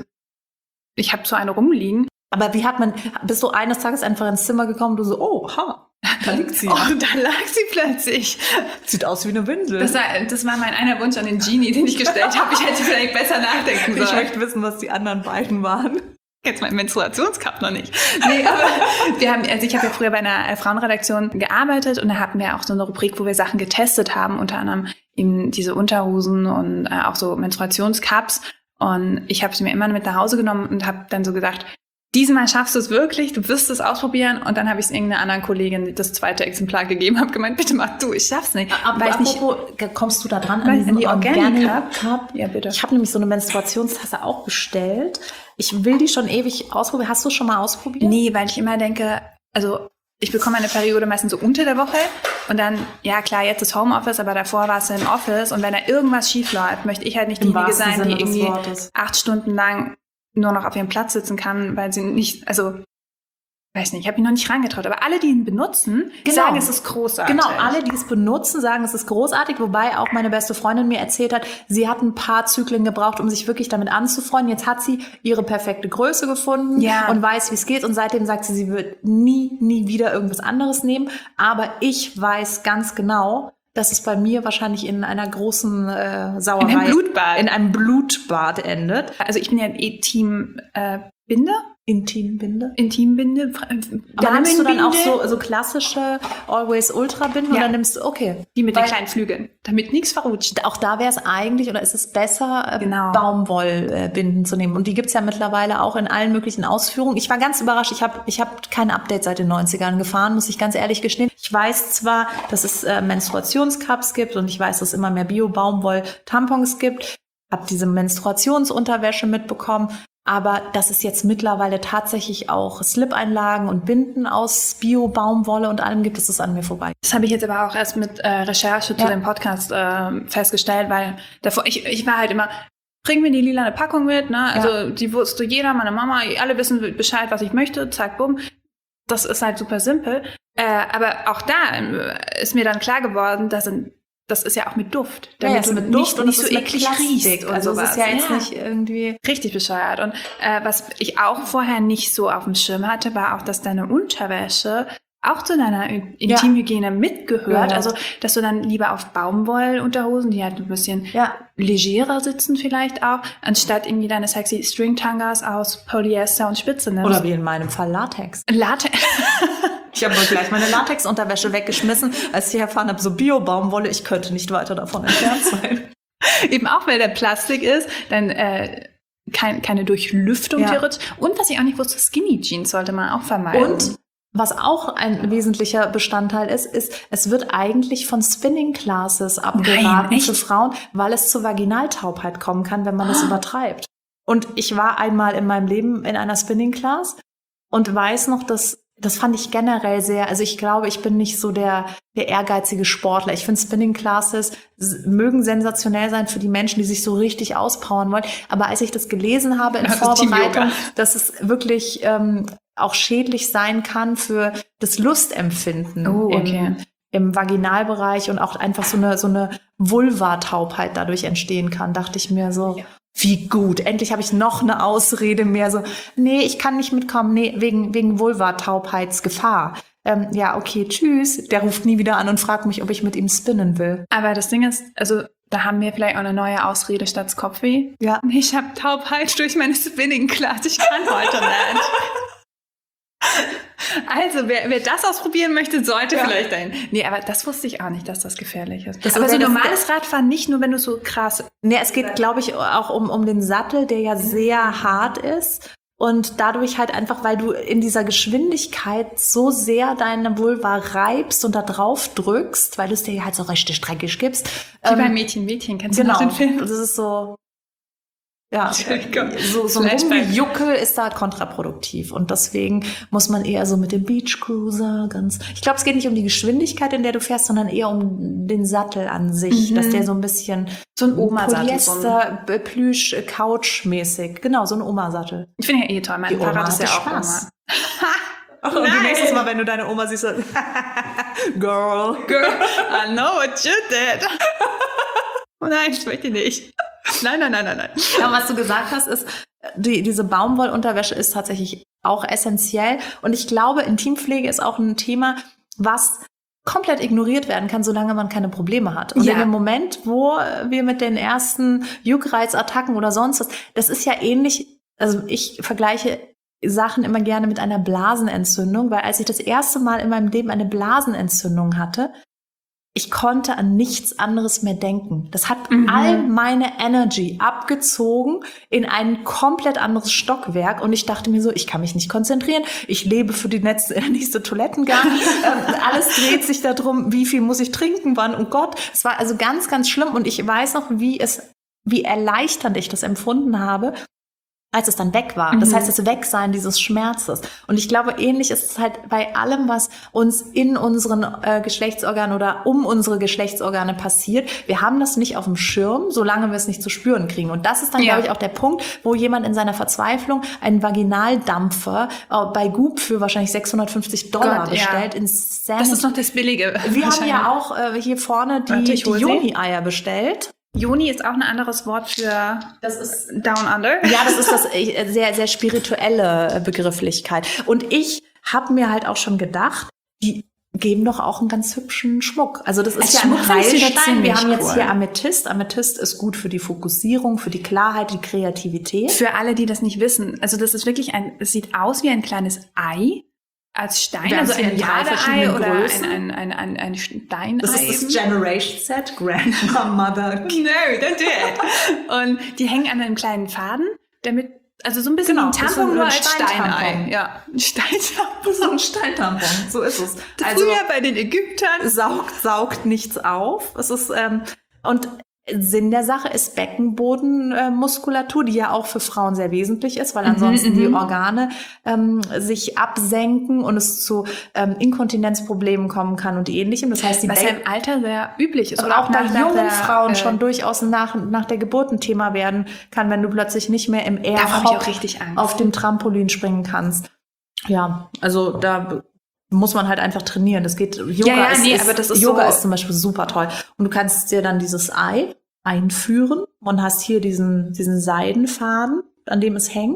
ich habe so eine rumliegen. Aber wie hat man, bist du eines Tages einfach ins Zimmer gekommen und du so, oh, ha, da liegt sie. Oh, da lag sie plötzlich. Sieht aus wie eine Windel. Das war, das war mein einer Wunsch an den Genie, den ich gestellt habe. Ich hätte vielleicht besser nachdenken sollen. Ich möchte wissen, was die anderen beiden waren. Jetzt mein Menstruationscup noch nicht. Nee, aber wir haben, also ich habe ja früher bei einer Frauenredaktion gearbeitet und da hatten wir auch so eine Rubrik, wo wir Sachen getestet haben, unter anderem eben diese Unterhosen und äh, auch so Menstruationscups. Und ich habe sie mir immer mit nach Hause genommen und habe dann so gedacht, diesmal schaffst du es wirklich, du wirst es ausprobieren. Und dann habe ich es irgendeiner anderen Kollegin das zweite Exemplar gegeben, habe gemeint, bitte mach du, ich schaff's nicht. Aber Weiß nicht, nicht, kommst du da dran an, an die Organic Cup? Cup? Ja, bitte. Ich habe nämlich so eine Menstruationstasse auch bestellt. Ich will die schon ewig ausprobieren. Hast du schon mal ausprobiert? Nee, weil ich immer denke, also ich bekomme eine Periode meistens so unter der Woche und dann, ja klar, jetzt ist Homeoffice, aber davor war es im Office und wenn da irgendwas schief läuft, möchte ich halt nicht diejenige sein, die irgendwie acht Stunden lang nur noch auf ihrem Platz sitzen kann, weil sie nicht, also weiß nicht, ich habe mich noch nicht rangetraut, aber alle, die ihn benutzen, genau. sagen, es ist großartig. Genau, alle, die es benutzen, sagen, es ist großartig, wobei auch meine beste Freundin mir erzählt hat, sie hat ein paar Zyklen gebraucht, um sich wirklich damit anzufreunden. Jetzt hat sie ihre perfekte Größe gefunden ja. und weiß, wie es geht und seitdem sagt sie, sie wird nie, nie wieder irgendwas anderes nehmen, aber ich weiß ganz genau, dass es bei mir wahrscheinlich in einer großen äh, Sauerei, in einem Blutbad, in einem Blutbad endet. Also ich bin ja eh Team äh, Binde. Intimbinde? Intimbinde. Aber nimmst du dann auch so, so klassische Always Ultra Binden ja. oder nimmst du, okay. Die mit den kleinen Flügeln, damit nichts verrutscht. Auch da wäre es eigentlich, oder ist es besser, genau. Baumwollbinden zu nehmen. Und die gibt's ja mittlerweile auch in allen möglichen Ausführungen. Ich war ganz überrascht, ich habe ich hab kein Update seit den neunzigern gefahren, muss ich ganz ehrlich gestehen. Ich weiß zwar, dass es äh, Menstruationscups gibt und ich weiß, dass es immer mehr Bio-Baumwoll-Tampons gibt. Habe diese Menstruationsunterwäsche mitbekommen. Aber dass es jetzt mittlerweile tatsächlich auch Slip-Einlagen und Binden aus Bio-Baumwolle und allem gibt, ist das an mir vorbei. Das habe ich jetzt aber auch erst mit äh, Recherche zu ja. dem Podcast äh, festgestellt, weil davor, ich, ich war halt immer, bring mir die lilane Packung mit, ne? Also ja. die wusste jeder, meine Mama, alle wissen Bescheid, was ich möchte, zack, bumm. Das ist halt super simpel. Äh, aber auch da ist mir dann klar geworden, dass ein das ist ja auch mit Duft. Damit ja, ja, du mit nicht, Duft und nicht so eklig riechst. Also es ist ja jetzt ja. nicht irgendwie richtig bescheuert. Und äh, was ich auch vorher nicht so auf dem Schirm hatte, war auch, dass deine Unterwäsche auch zu deiner Intimhygiene mitgehört. Ja. Also, dass du dann lieber auf Baumwollunterhosen, die halt ein bisschen Ja. legerer sitzen vielleicht auch, anstatt irgendwie deine sexy Stringtangas aus Polyester und Spitze nimmst. Oder wie in meinem Fall Latex. Latex. Ich habe gleich meine Latex-Unterwäsche weggeschmissen, als ich erfahren habe, so Bio-Baumwolle, ich könnte nicht weiter davon entfernt sein. Eben auch, weil der Plastik ist, dann äh, kein, keine Durchlüftung Ja. theoretisch. Und was ich auch nicht wusste, Skinny Jeans sollte man auch vermeiden. Und was auch ein wesentlicher Bestandteil ist, ist, es wird eigentlich von Spinning Classes abgeraten Nein, echt? für Frauen, weil es zu Vaginaltaubheit kommen kann, wenn man das übertreibt. Und ich war einmal in meinem Leben in einer Spinning Class und weiß noch, dass das fand ich generell sehr, also ich glaube, ich bin nicht so der, der ehrgeizige Sportler. Ich finde Spinning Classes s- mögen sensationell sein für die Menschen, die sich so richtig auspowern wollen. Aber als ich das gelesen habe in Das ist Team Vorbereitung, Yoga. dass es wirklich ähm, auch schädlich sein kann für das Lustempfinden Oh, okay. im, im Vaginalbereich und auch einfach so eine, so eine Vulva-Taubheit dadurch entstehen kann, dachte ich mir so, Ja. wie gut. Endlich habe ich noch eine Ausrede mehr. So, nee, ich kann nicht mitkommen, nee, wegen, wegen Vulva-Taubheitsgefahr. Ähm, ja, okay, tschüss. Der ruft nie wieder an und fragt mich, ob ich mit ihm spinnen will. Aber das Ding ist, also da haben wir vielleicht auch eine neue Ausrede statt Kopfweh. Ja. Ich habe Taubheit durch meine Spinning Class. Ich kann heute nicht. Also, wer, wer das ausprobieren möchte, sollte Ja. vielleicht ein. Nee, aber das wusste ich auch nicht, dass das gefährlich ist. Das aber ist so ja das- normales Radfahren nicht nur, wenn du so krass. Nee, es geht, glaube ich, auch um, um den Sattel, der ja sehr hart ist. Und dadurch halt einfach, weil du in dieser Geschwindigkeit so sehr deine Vulva reibst und da drauf drückst, weil du es dir ja halt so richtig dreckig gibst. Wie Ähm, bei Mädchen, Mädchen. Kennst du Genau, noch den Film? das ist so, ja, Entschuldigung. so, so ein Flashback. Rumgejuckel ist da kontraproduktiv und deswegen muss man eher so mit dem Beachcruiser ganz, ich glaube, es geht nicht um die Geschwindigkeit, in der du fährst, sondern eher um den Sattel an sich, Mhm. dass der so ein bisschen So ein Oma-Sattel. So ein- Polyester, B- Plüsch, äh, Couch-mäßig, genau, so ein Oma-Sattel. Ich finde ja eh toll. Mein Die Oma Fahrrad ist hatte ja auch Spaß. Oma. Und Nein. nächstes Mal, wenn du deine Oma siehst, so, Girl. Girl, I know what you did. Oh nein, ich möchte nicht. Nein, nein, nein, nein, nein. Ja, was du gesagt hast, ist, die, diese Baumwollunterwäsche ist tatsächlich auch essentiell. Und ich glaube, Intimpflege ist auch ein Thema, was komplett ignoriert werden kann, solange man keine Probleme hat. Und Ja. in dem Moment, wo wir mit den ersten Juckreizattacken oder sonst was, das ist ja ähnlich, also ich vergleiche Sachen immer gerne mit einer Blasenentzündung, weil als ich das erste Mal in meinem Leben eine Blasenentzündung hatte, ich konnte an nichts anderes mehr denken. Das hat Mhm. all meine Energy abgezogen in ein komplett anderes Stockwerk und ich dachte mir so, ich kann mich nicht konzentrieren, ich lebe für die nächste, nächste Toilettengang. ähm, alles dreht sich darum, wie viel muss ich trinken, wann, oh Gott. Es war also ganz, ganz schlimm und ich weiß noch, wie es, wie erleichternd ich das empfunden habe, als es dann weg war. Das Mhm. heißt, das Wegsein dieses Schmerzes. Und ich glaube, ähnlich ist es halt bei allem, was uns in unseren äh, Geschlechtsorganen oder um unsere Geschlechtsorgane passiert. Wir haben das nicht auf dem Schirm, solange wir es nicht zu spüren kriegen. Und das ist dann, Ja. glaube ich, auch der Punkt, wo jemand in seiner Verzweiflung einen Vaginaldampfer äh, bei Goop für wahrscheinlich sechshundertfünfzig Dollar Gott, ja. bestellt. Insanity. Das ist noch das Billige. Wir haben ja auch äh, hier vorne die, Warte, ich die hol sie. Joni-Eier bestellt. Joni ist auch ein anderes Wort für Das ist Down Under. Ja, das ist das äh, sehr, sehr spirituelle äh, Begrifflichkeit. Und ich habe mir halt auch schon gedacht, die geben doch auch einen ganz hübschen Schmuck. Also das ist Als ja Schmuck ein finde ich sie Heilstein. Wir ziemlich haben jetzt cool. hier Amethyst. Amethyst ist gut für die Fokussierung, für die Klarheit, die Kreativität. Für alle, die das nicht wissen. Also das ist wirklich ein, es sieht aus wie ein kleines Ei als Stein, Wir haben also es hier ein in drei Jade-Ei verschiedenen oder Größen. ein, ein, ein, ein, ein Steinei. Das ist das Generation Set, Grandma, Mother. No, don't do it. Und die hängen an einem kleinen Faden, damit, also so ein bisschen Genau, wie ein das ist Tampon, ein nur als Steintampon. Steinei. Ja, ein Steintampon. Das ist so ein Steintampon. So ist es. Also, Früher bei den Ägyptern. saugt, saugt nichts auf. Es ist, ähm, und Sinn der Sache ist Beckenbodenmuskulatur, die ja auch für Frauen sehr wesentlich ist, weil ansonsten Mhm, die mhm. Organe ähm, sich absenken und es zu ähm, Inkontinenzproblemen kommen kann und ähnlichem. Das heißt, die Was ja Becken im Alter sehr üblich ist. und auch bei nach- nach jungen der, Frauen äh, schon durchaus nach, nach der Geburt ein Thema werden kann, wenn du plötzlich nicht mehr im Davor habe ich Air auch richtig Angst. auf dem Trampolin springen kannst. Ja, also da muss man halt einfach trainieren. Das geht, Yoga Ja, ja, ist, nee, ist, aber das ist Yoga so- ist zum Beispiel super toll. Und du kannst dir dann dieses Ei einführen und hast hier diesen, diesen Seidenfaden, an dem es hängt.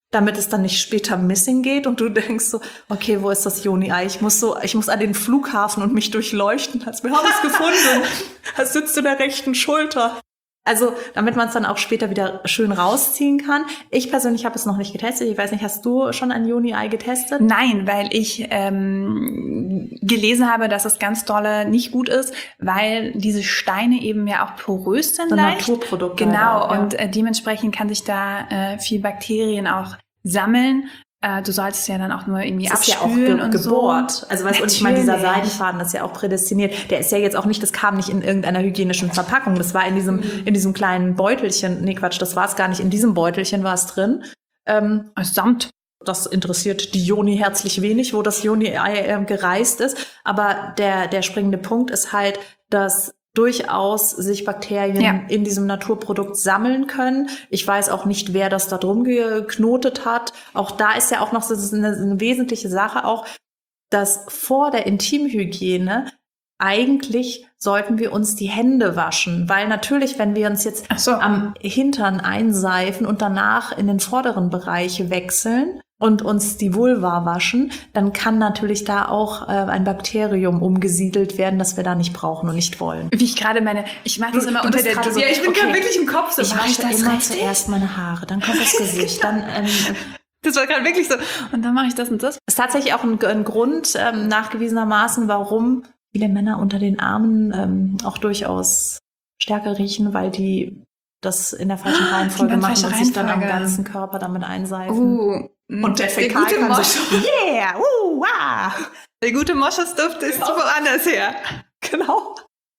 damit es dann nicht später missing geht und du denkst so, okay, wo ist das Joni-Ei? Ich muss so, ich muss an den Flughafen und mich durchleuchten. Also, wir haben es gefunden. Das sitzt in der rechten Schulter. Also, damit man es dann auch später wieder schön rausziehen kann. Ich persönlich habe es noch nicht getestet. Ich weiß nicht, hast du schon ein Joni-Ei getestet? Nein, weil ich ähm, gelesen habe, dass es ganz dolle nicht gut ist, weil diese Steine eben ja auch porös sind. So leicht. Naturprodukte. Genau, halt auch, ja. und äh, dementsprechend kann sich da äh, viel Bakterien auch sammeln. Äh, du solltest ja dann auch nur irgendwie das abspülen ist ja auch ge- und gebohrt. so. Also weißt du, und ich meine, dieser Seidenfaden ist ja auch prädestiniert. Der ist ja jetzt auch nicht, das kam nicht in irgendeiner hygienischen Verpackung. Das war in diesem, in diesem kleinen Beutelchen. Nee, Quatsch, das war es gar nicht. In diesem Beutelchen war es drin. Ähm, Als Samt. Das interessiert die Joni herzlich wenig, wo das Joni-Ei äh, gereist ist. Aber der, der springende Punkt ist halt, dass durchaus sich Bakterien Ja. in diesem Naturprodukt sammeln können. Ich weiß auch nicht, wer das da drum geknotet hat. Auch da ist ja auch noch so das ist eine, eine wesentliche Sache auch, dass vor der Intimhygiene eigentlich sollten wir uns die Hände waschen, weil natürlich, wenn wir uns jetzt Ach so. am Hintern einseifen und danach in den vorderen Bereich wechseln und uns die Vulva waschen, dann kann natürlich da auch äh, ein Bakterium umgesiedelt werden, das wir da nicht brauchen und nicht wollen. Wie ich gerade meine, ich mache das Du- immer du unter bist der gerade so, Ja, ich bin okay. gerade wirklich im Kopf so. Ich mach wasche das immer richtig? zuerst meine Haare, dann kommt das Gesicht, dann ähm, Das war gerade wirklich so. Und dann mache ich das und das. ist tatsächlich auch ein, ein Grund ähm, nachgewiesenermaßen, warum viele Männer unter den Armen ähm, auch durchaus stärker riechen, weil die das in der falschen Reihenfolge Die machen falsche und sich dann am Reihenfolge. ganzen Körper damit einseifen. Uh, Und der der Fäkal gute kann Mosch, sich, yeah, uh, wow. der gute Moschersduft ist woanders her. Genau.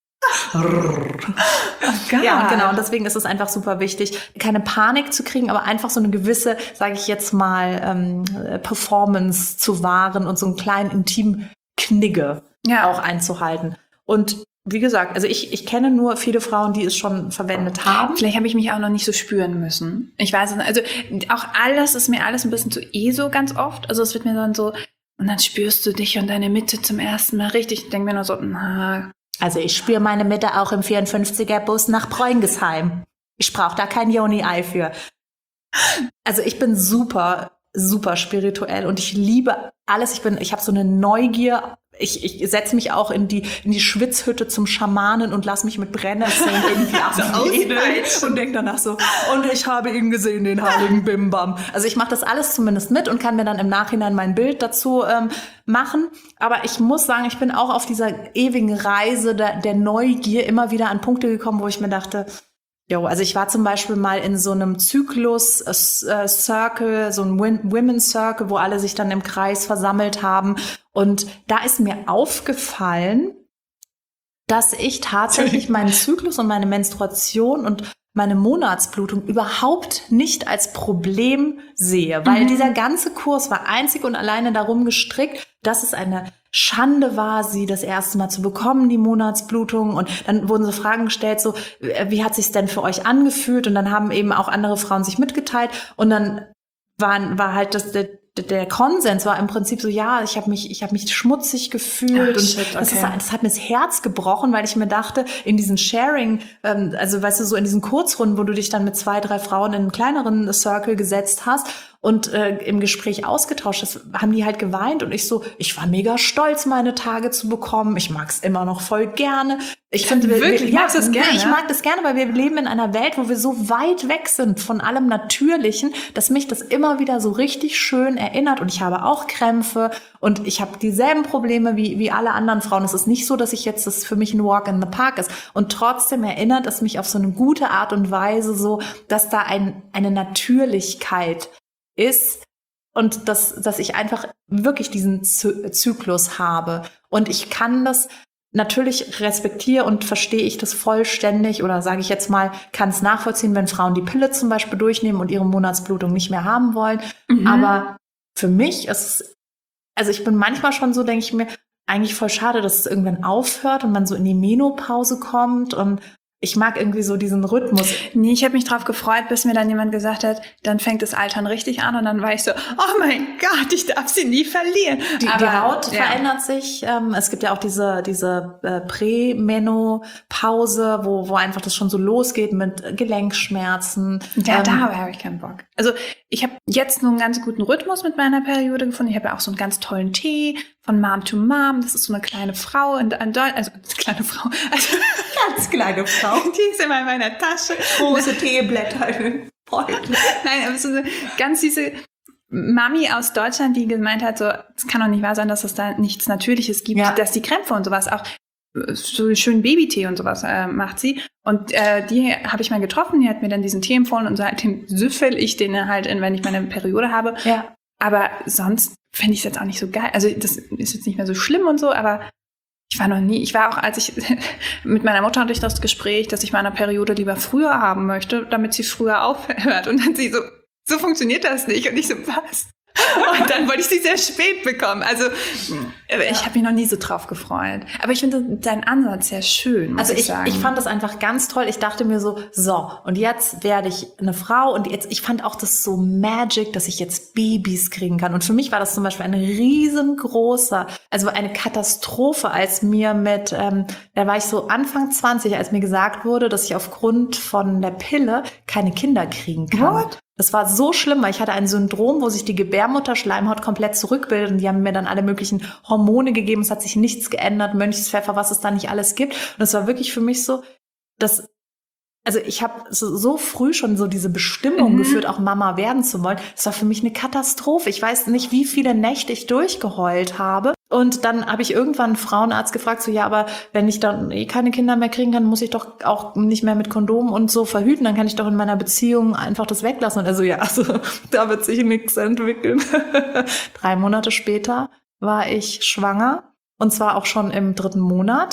Oh Ja, und genau. Und deswegen ist es einfach super wichtig, keine Panik zu kriegen, aber einfach so eine gewisse, sage ich jetzt mal, ähm, Performance zu wahren und so einen kleinen Intimknigge Ja. auch einzuhalten. Und wie gesagt, also ich, ich kenne nur viele Frauen, die es schon verwendet haben. Vielleicht habe ich mich auch noch nicht so spüren müssen. Ich weiß es nicht. Also auch alles ist mir alles ein bisschen zu eh so ganz oft. Also es wird mir dann so, und dann spürst du dich und deine Mitte zum ersten Mal richtig. Ich denke mir nur so, na, Also ich spüre meine Mitte auch im vierundfünfziger Bus nach Preungesheim. Ich brauche da kein Joni-Ei für. Also ich bin super, super spirituell und ich liebe alles. Ich bin, ich habe so eine Neugier. Ich, ich setze mich auch in die, in die Schwitzhütte zum Schamanen und lass mich mit Brennnesseln irgendwie abwedeln und denke danach so, und ich habe ihn gesehen, den heiligen Bimbam. Also ich mache das alles zumindest mit und kann mir dann im Nachhinein mein Bild dazu ähm, machen. Aber ich muss sagen, ich bin auch auf dieser ewigen Reise der, der Neugier immer wieder an Punkte gekommen, wo ich mir dachte, jo, also ich war zum Beispiel mal in so einem Zyklus-Circle, so ein Women's Circle, wo alle sich dann im Kreis versammelt haben. Und da ist mir aufgefallen, dass ich tatsächlich meinen Zyklus und meine Menstruation und meine Monatsblutung überhaupt nicht als Problem sehe, weil Mhm. dieser ganze Kurs war einzig und alleine darum gestrickt, dass es eine Schande war, sie das erste Mal zu bekommen, die Monatsblutung. Und dann wurden so Fragen gestellt, so, wie hat sich's denn für euch angefühlt? Und dann haben eben auch andere Frauen sich mitgeteilt. Und dann waren, war halt das, der, der Konsens war im Prinzip so, ja, ich habe mich, ich habe mich schmutzig gefühlt Ach, und shit, das, ist, okay. das hat mir das Herz gebrochen, weil ich mir dachte, in diesen Sharing, ähm, also weißt du, so in diesen Kurzrunden, wo du dich dann mit zwei, drei Frauen in einen kleineren Circle gesetzt hast und äh, im Gespräch ausgetauscht hast, haben die halt geweint und ich so, ich war mega stolz, meine Tage zu bekommen. Ich mag's immer noch voll gerne. Ich finde, wir- Wirklich? wir, Magst du das gerne? Ich mag das gerne, weil wir leben in einer Welt, wo wir so weit weg sind von allem Natürlichen, dass mich das immer wieder so richtig schön erinnert. Und ich habe auch Krämpfe und ich habe dieselben Probleme wie, wie alle anderen Frauen. Es ist nicht so, dass ich jetzt das für mich ein Walk in the Park ist. Und trotzdem erinnert es mich auf so eine gute Art und Weise so, dass da ein, eine Natürlichkeit ist und dass, dass ich einfach wirklich diesen Zy- Zyklus habe. Und ich kann das natürlich respektiere und verstehe ich das vollständig oder sage ich jetzt mal, kann es nachvollziehen, wenn Frauen die Pille zum Beispiel durchnehmen und ihre Monatsblutung nicht mehr haben wollen. Mhm. Aber für mich ist es, also ich bin manchmal schon so, denke ich mir, eigentlich voll schade, dass es irgendwann aufhört und man so in die Menopause kommt und ich mag irgendwie so diesen Rhythmus. Nee, ich habe mich drauf gefreut, bis mir dann jemand gesagt hat, dann fängt das Altern richtig an und dann war ich so, oh mein Gott, ich darf sie nie verlieren. Die, Aber, die Haut ja. verändert sich. Ähm, es gibt ja auch diese diese äh, Prämenopause, wo wo einfach das schon so losgeht mit Gelenkschmerzen. Ja, ähm, da habe ich keinen Bock. Also ich habe jetzt nur einen ganz guten Rhythmus mit meiner Periode gefunden. Ich habe ja auch so einen ganz tollen Tee von Mom to Mom. Das ist so eine kleine Frau in, in Deutschland, also eine kleine Frau, also ganz kleine Frau. die ist immer in meiner Tasche. Große Teeblätter. Nein, aber so eine ganz süße Mami aus Deutschland, die gemeint hat, so, es kann doch nicht wahr sein, dass es da nichts Natürliches gibt, Ja. dass die Krämpfe und sowas auch so schön Babytee und sowas äh, macht sie. Und äh, die habe ich mal getroffen, die hat mir dann diesen Tee empfohlen und seitdem süffel ich den halt, in, wenn ich meine Periode habe. Ja. Aber sonst finde ich es jetzt auch nicht so geil. Also das ist jetzt nicht mehr so schlimm und so, aber ich war noch nie, ich war auch, als ich mit meiner Mutter hatte ich das Gespräch, dass ich meine Periode lieber früher haben möchte, damit sie früher aufhört. Und dann sie so, so funktioniert das nicht. Und ich so, was? Und dann wollte ich sie sehr spät bekommen. Also ich habe mich noch nie so drauf gefreut. Aber ich finde deinen Ansatz sehr schön, muss Also ich, ich, sagen. ich fand das einfach ganz toll. Ich dachte mir so, so, und jetzt werde ich eine Frau und jetzt, ich fand auch das so magic, dass ich jetzt Babys kriegen kann. Und für mich war das zum Beispiel ein riesengroßer, also eine Katastrophe, als mir mit, ähm, da war ich so Anfang zwanzig, als mir gesagt wurde, dass ich aufgrund von der Pille keine Kinder kriegen kann. What? Das war so schlimm, weil ich hatte ein Syndrom, wo sich die Gebärmutterschleimhaut komplett zurückbildet und die haben mir dann alle möglichen Hormone gegeben. Es hat sich nichts geändert, Mönchspfeffer, was es da nicht alles gibt. Und das war wirklich für mich so, dass, also ich habe so, so früh schon so diese Bestimmung Mhm. geführt, auch Mama werden zu wollen. Das war für mich eine Katastrophe. Ich weiß nicht, wie viele Nächte ich durchgeheult habe. Und dann habe ich irgendwann einen Frauenarzt gefragt, so ja, aber wenn ich dann eh keine Kinder mehr kriegen kann, muss ich doch auch nicht mehr mit Kondom und so verhüten, dann kann ich doch in meiner Beziehung einfach das weglassen. Und also ja, also da wird sich nichts entwickeln. Drei Monate später war ich schwanger und zwar auch schon im dritten Monat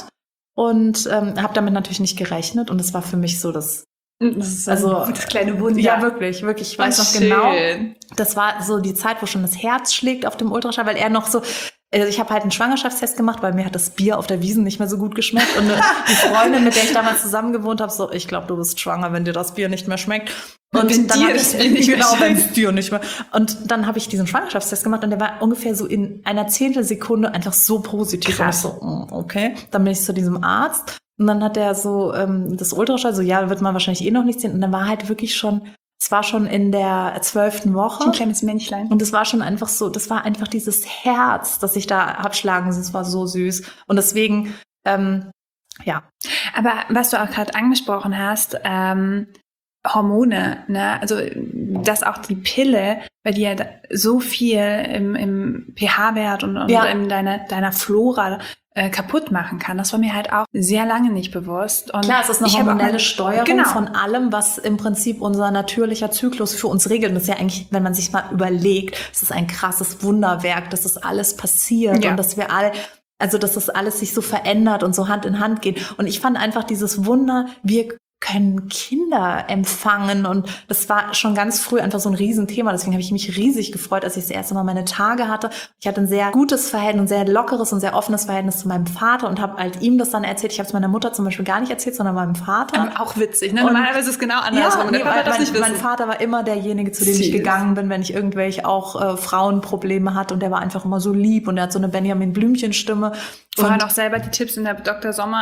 und ähm, habe damit natürlich nicht gerechnet und es war für mich so das Das ist also das kleine Wunder. ja, wirklich, wirklich. Ich weiß Oh, noch schön. genau, das war so die Zeit, wo schon das Herz schlägt auf dem Ultraschall, weil er noch so, also ich habe halt einen Schwangerschaftstest gemacht, weil mir hat das Bier auf der Wiesn nicht mehr so gut geschmeckt. Und die Freundin, mit der ich damals zusammen gewohnt habe, so, ich glaube, du bist schwanger, wenn dir das Bier nicht mehr schmeckt. Und wenn dann dir hab das ich, Bier nicht mehr genau, wenn schmeckt. es dir nicht mehr. Und dann habe ich diesen Schwangerschaftstest gemacht und der war ungefähr so in einer Zehntelsekunde einfach so positiv. Krass. Und ich so, mm, okay. Dann bin ich zu diesem Arzt. Und dann hat er so ähm, das Ultraschall, so ja, wird man wahrscheinlich eh noch nicht sehen. Und dann war halt wirklich schon, es war schon in der zwölften Woche. Ein kleines Männchen. Und es war schon einfach so, das war einfach dieses Herz, das ich da hab schlagen sehen. Es war so süß. Und deswegen, ähm, ja. Aber was du auch gerade angesprochen hast, ähm, Hormone, ne? Also dass auch die Pille, weil die ja so viel im, im pH-Wert und, und Ja. in deiner, deiner Flora äh, kaputt machen kann. Das war mir halt auch sehr lange nicht bewusst. Und Klar, es ist eine ich hab auch hormonelle mal- Steuerung genau. von allem, was im Prinzip unser natürlicher Zyklus für uns regelt. Und das ist ja eigentlich, wenn man sich mal überlegt, es ist ein krasses Wunderwerk, dass das alles passiert Ja. und dass wir alle, also dass das alles sich so verändert und so Hand in Hand geht. Und ich fand einfach dieses Wunder, wir können Kinder empfangen und das war schon ganz früh einfach so ein Riesenthema. Deswegen habe ich mich riesig gefreut, als ich das erste Mal meine Tage hatte. Ich hatte ein sehr gutes Verhältnis, ein sehr lockeres und sehr offenes Verhältnis zu meinem Vater und habe halt ihm das dann erzählt. Ich habe es meiner Mutter zum Beispiel gar nicht erzählt, sondern meinem Vater. Ähm, auch witzig, ne? Und- Normalerweise ist es genau andersrum. Ja, Und der nee, Papa weil darf mein, nicht wissen. mein Vater war immer derjenige, zu dem ich Süß. gegangen bin, wenn ich irgendwelche auch äh, Frauenprobleme hatte und der war einfach immer so lieb und er hat so eine Benjamin Blümchen Stimme. Vorher Und noch selber die Tipps in der Doktor Sommer.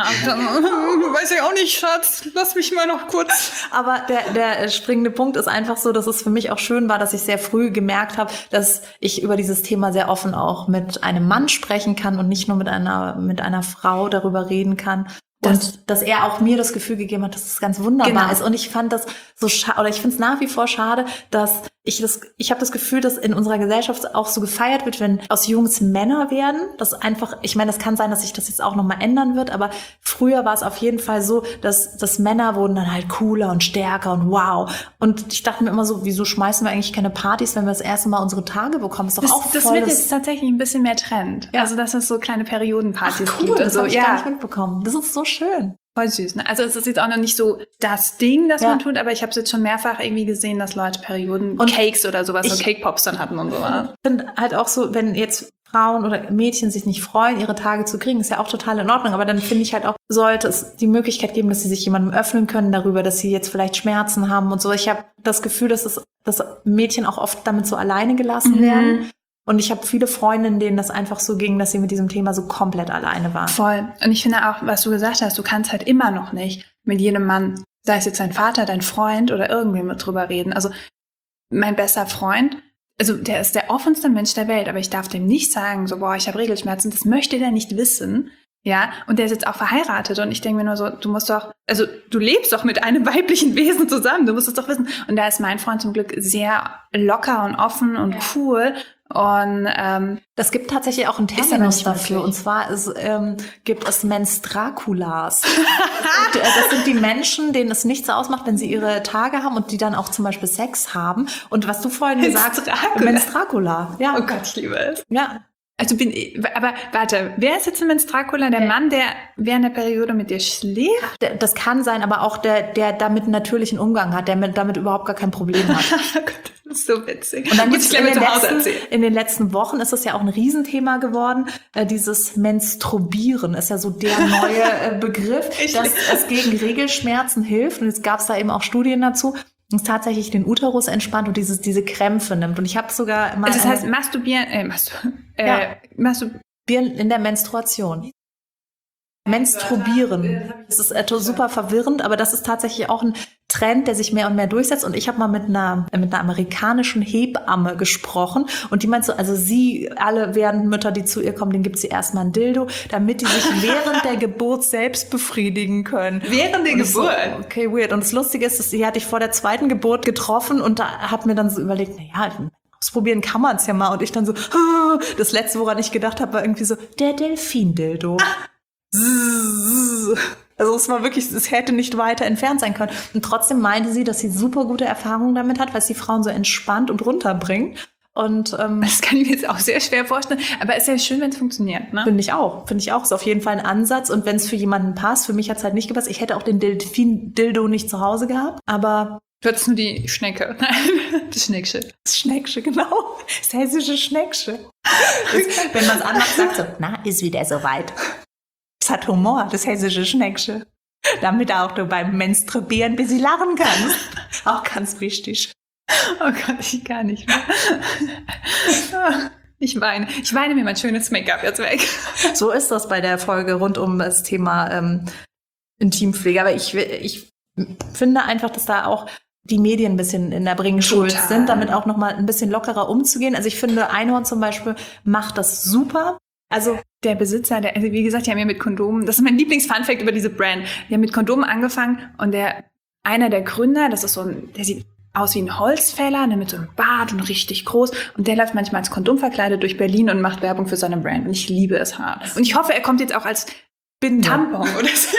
Weiß ich auch nicht, Schatz. Lass mich mal noch kurz. aber der, der springende Punkt ist einfach so, dass es für mich auch schön war, dass ich sehr früh gemerkt habe, dass ich über dieses Thema sehr offen auch mit einem Mann sprechen kann und nicht nur mit einer mit einer Frau darüber reden kann. Das- Und dass er auch mir das Gefühl gegeben hat, dass es ganz wunderbar Genau. ist. Und ich fand das so schade, oder ich finde es nach wie vor schade, dass ich das, ich habe das Gefühl, dass in unserer Gesellschaft auch so gefeiert wird, wenn aus Jungs Männer werden. Das einfach, ich meine, es kann sein, dass sich das jetzt auch nochmal ändern wird, aber früher war es auf jeden Fall so, dass, dass Männer wurden dann halt cooler und stärker und wow. Und ich dachte mir immer so, wieso schmeißen wir eigentlich keine Partys, wenn wir das erste Mal unsere Tage bekommen? Ist doch Das, auch das voll wird das- jetzt tatsächlich ein bisschen mehr Trend. Ja. Also, dass es so kleine Periodenpartys Ach, cool, gibt. und das so. habe ich ja. gar nicht mitbekommen. Das ist so schön. Voll süß, ne? Also es ist jetzt auch noch nicht so das Ding, das Ja. man tut, aber ich habe es jetzt schon mehrfach irgendwie gesehen, dass Leute Perioden Und Cakes oder sowas, so ich- Cake Pops dann hatten und sowas. Ich finde halt auch so, wenn jetzt Frauen oder Mädchen sich nicht freuen, ihre Tage zu kriegen, ist ja auch total in Ordnung. Aber dann finde ich halt auch, sollte es die Möglichkeit geben, dass sie sich jemandem öffnen können darüber, dass sie jetzt vielleicht Schmerzen haben und so. Ich habe das Gefühl, dass es, dass Mädchen auch oft damit so alleine gelassen Mhm. werden. Und ich habe viele Freundinnen, denen das einfach so ging, dass sie mit diesem Thema so komplett alleine waren. Voll. Und ich finde auch, was du gesagt hast, du kannst halt immer noch nicht mit jedem Mann, sei es jetzt dein Vater, dein Freund oder irgendwem mit drüber reden. Also mein bester Freund, also der ist der offenste Mensch der Welt, aber ich darf dem nicht sagen, so, boah, ich habe Regelschmerzen, das möchte der nicht wissen. Ja, und der ist jetzt auch verheiratet und ich denke mir nur so, du musst doch, also du lebst doch mit einem weiblichen Wesen zusammen, du musst es doch wissen. Und da ist mein Freund zum Glück sehr locker und offen und cool. Und ähm, das gibt tatsächlich auch einen Ist aber Terminus nicht dafür. wirklich. Und zwar ist, ähm, gibt es Menstruakulas. Und, äh, das sind die Menschen, denen es nichts ausmacht, wenn sie ihre Tage haben und die dann auch zum Beispiel Sex haben. Und was du vorhin gesagt hast, Menstruakula. Menstruakula. Ja, oh Gott, ich liebe es. ja. Also bin ich, aber warte, wer ist jetzt ein Menstruakula? Der Mann, der während der Periode mit dir schläft? Der- Das kann sein, aber auch der, der damit einen natürlichen Umgang hat, der mit, damit überhaupt gar kein Problem hat. Oh Gott, das ist so witzig. Und dann Muss gibt's ich gleich in, mal den zu Hause letzten, erzählen. in den letzten Wochen ist es ja auch ein Riesenthema geworden. Äh, dieses Menstruieren ist ja so der neue äh, Begriff, Ich dass liebe es gegen Regelschmerzen hilft. Und jetzt gab es da eben auch Studien dazu, dass es tatsächlich den Uterus entspannt und dieses, diese Krämpfe nimmt. Und ich habe sogar mal Also das eine- heißt, masturbieren, äh, mastur, äh, Ja. mastur, in der Menstruation. Menstruieren. Das ist etwas super verwirrend, aber das ist tatsächlich auch ein Trend, der sich mehr und mehr durchsetzt. Und ich habe mal mit einer, mit einer amerikanischen Hebamme gesprochen und die meint so, also sie, alle werden Mütter, die zu ihr kommen, denen gibt sie erstmal ein Dildo, damit die sich während der Geburt selbst befriedigen können. Während der Und ich so, Geburt? okay, weird. Und das Lustige ist, dass die hatte ich vor der zweiten Geburt getroffen und da hat mir dann so überlegt, naja, ausprobieren kann man es ja mal. Und ich dann so, ah, das Letzte, woran ich gedacht habe, war irgendwie so, der Delfin-Dildo. Also es war wirklich, es hätte nicht weiter entfernt sein können. Und trotzdem meinte sie, dass sie super gute Erfahrungen damit hat, weil es die Frauen so entspannt und runterbringt. Und ähm, das kann ich mir jetzt auch sehr schwer vorstellen. Aber ist ja schön, wenn es funktioniert, ne? finde ich auch, finde ich auch, ist auf jeden Fall ein Ansatz. Und wenn es für jemanden passt, für mich hat es halt nicht gepasst. Ich hätte auch den Delfin-Dildo nicht zu Hause gehabt, aber Du hattest nur die Schnecke. Nein, das Schneckchen. das Schnecksche, genau. Das hessische Schnecksche. Das, wenn man es anders sagt, so, na, ist wieder soweit. Es hat Humor, das hessische Schnecksche. Damit auch du beim Menstruieren ein bisschen lachen kannst. Auch ganz wichtig. Oh Gott, ich kann nicht mehr. Ich weine. Ich weine mir mein schönes Make-up jetzt weg. So ist das bei der Folge rund um das Thema ähm, Intimpflege. Aber ich, ich finde einfach, dass da auch die Medien ein bisschen in der Bringschuld Total. sind, damit auch noch mal ein bisschen lockerer umzugehen. Also ich finde, Einhorn zum Beispiel macht das super. Also Der Besitzer, der, also wie gesagt, die haben ja mit Kondomen, das ist mein Lieblings-Funfact über diese Brand. Die haben mit Kondomen angefangen und der, einer der Gründer, das ist so ein, der sieht aus wie ein Holzfäller, ne, mit so einem Bart und richtig groß. Und der läuft manchmal als Kondom verkleidet durch Berlin und macht Werbung für seine Brand. Und ich liebe es hart. Und ich hoffe, er kommt jetzt auch als Binde. Tampon oder so.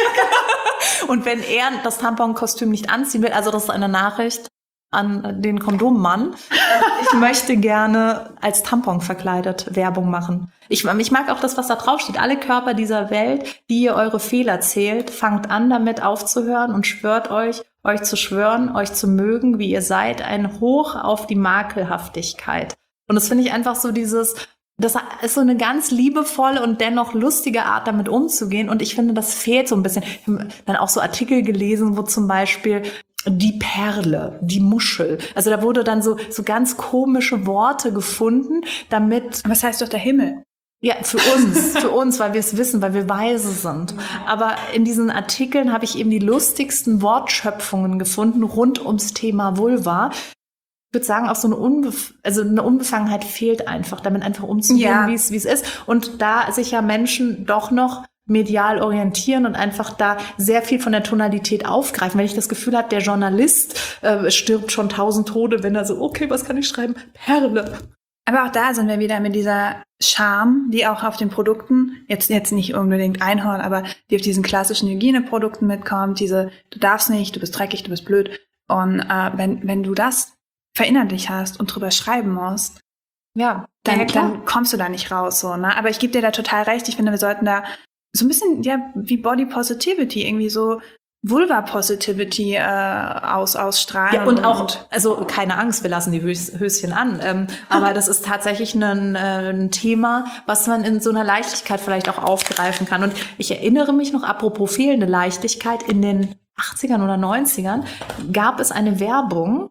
Und wenn er das Tamponkostüm nicht anziehen will, also das ist eine Nachricht an den Kondommann, ich möchte gerne als Tampon verkleidet Werbung machen. Ich, ich mag auch das, was da drauf steht. Alle Körper dieser Welt, die ihr eure Fehler zählt, fangt an, damit aufzuhören und schwört euch, euch zu schwören, euch zu mögen, wie ihr seid, ein Hoch auf die Makelhaftigkeit. Und das finde ich einfach so dieses, das ist so eine ganz liebevolle und dennoch lustige Art, damit umzugehen. Und ich finde, das fehlt so ein bisschen. Ich habe dann auch so Artikel gelesen, wo zum Beispiel die Perle, die Muschel. Also da wurde dann so, so ganz komische Worte gefunden, damit, Was heißt doch der Himmel? ja, für uns, für uns, weil wir es wissen, weil wir weise sind. Aber in diesen Artikeln habe ich eben die lustigsten Wortschöpfungen gefunden rund ums Thema Vulva. Ich würde sagen, auch so eine, Unbef- also eine Unbefangenheit fehlt einfach, damit einfach umzugehen, Ja. wie es wie es ist. Und da sich ja Menschen doch noch medial orientieren und einfach da sehr viel von der Tonalität aufgreifen. Wenn ich das Gefühl habe, der Journalist äh, stirbt schon tausend Tode, wenn er so, okay, was kann ich schreiben? Perle. Aber auch da sind wir wieder mit dieser Charme, die auch auf den Produkten, jetzt, jetzt nicht unbedingt Einhorn, aber die auf diesen klassischen Hygieneprodukten mitkommt, diese, du darfst nicht, du bist dreckig, du bist blöd. Und äh, wenn, wenn du das verinnerlich hast und drüber schreiben musst, Ja, dann, ja, klar. dann kommst du da nicht raus. So, ne? Aber ich gebe dir da total recht. Ich finde, wir sollten da so ein bisschen, ja, wie Body Positivity irgendwie so Vulva-Positivity äh, aus, ausstrahlen. Ja, und, und auch, also keine Angst, wir lassen die Hös- Höschen an. Ähm, aber das ist tatsächlich ein, äh, ein Thema, was man in so einer Leichtigkeit vielleicht auch aufgreifen kann. Und ich erinnere mich noch, apropos fehlende Leichtigkeit, in den achtzigern oder neunzigern gab es eine Werbung,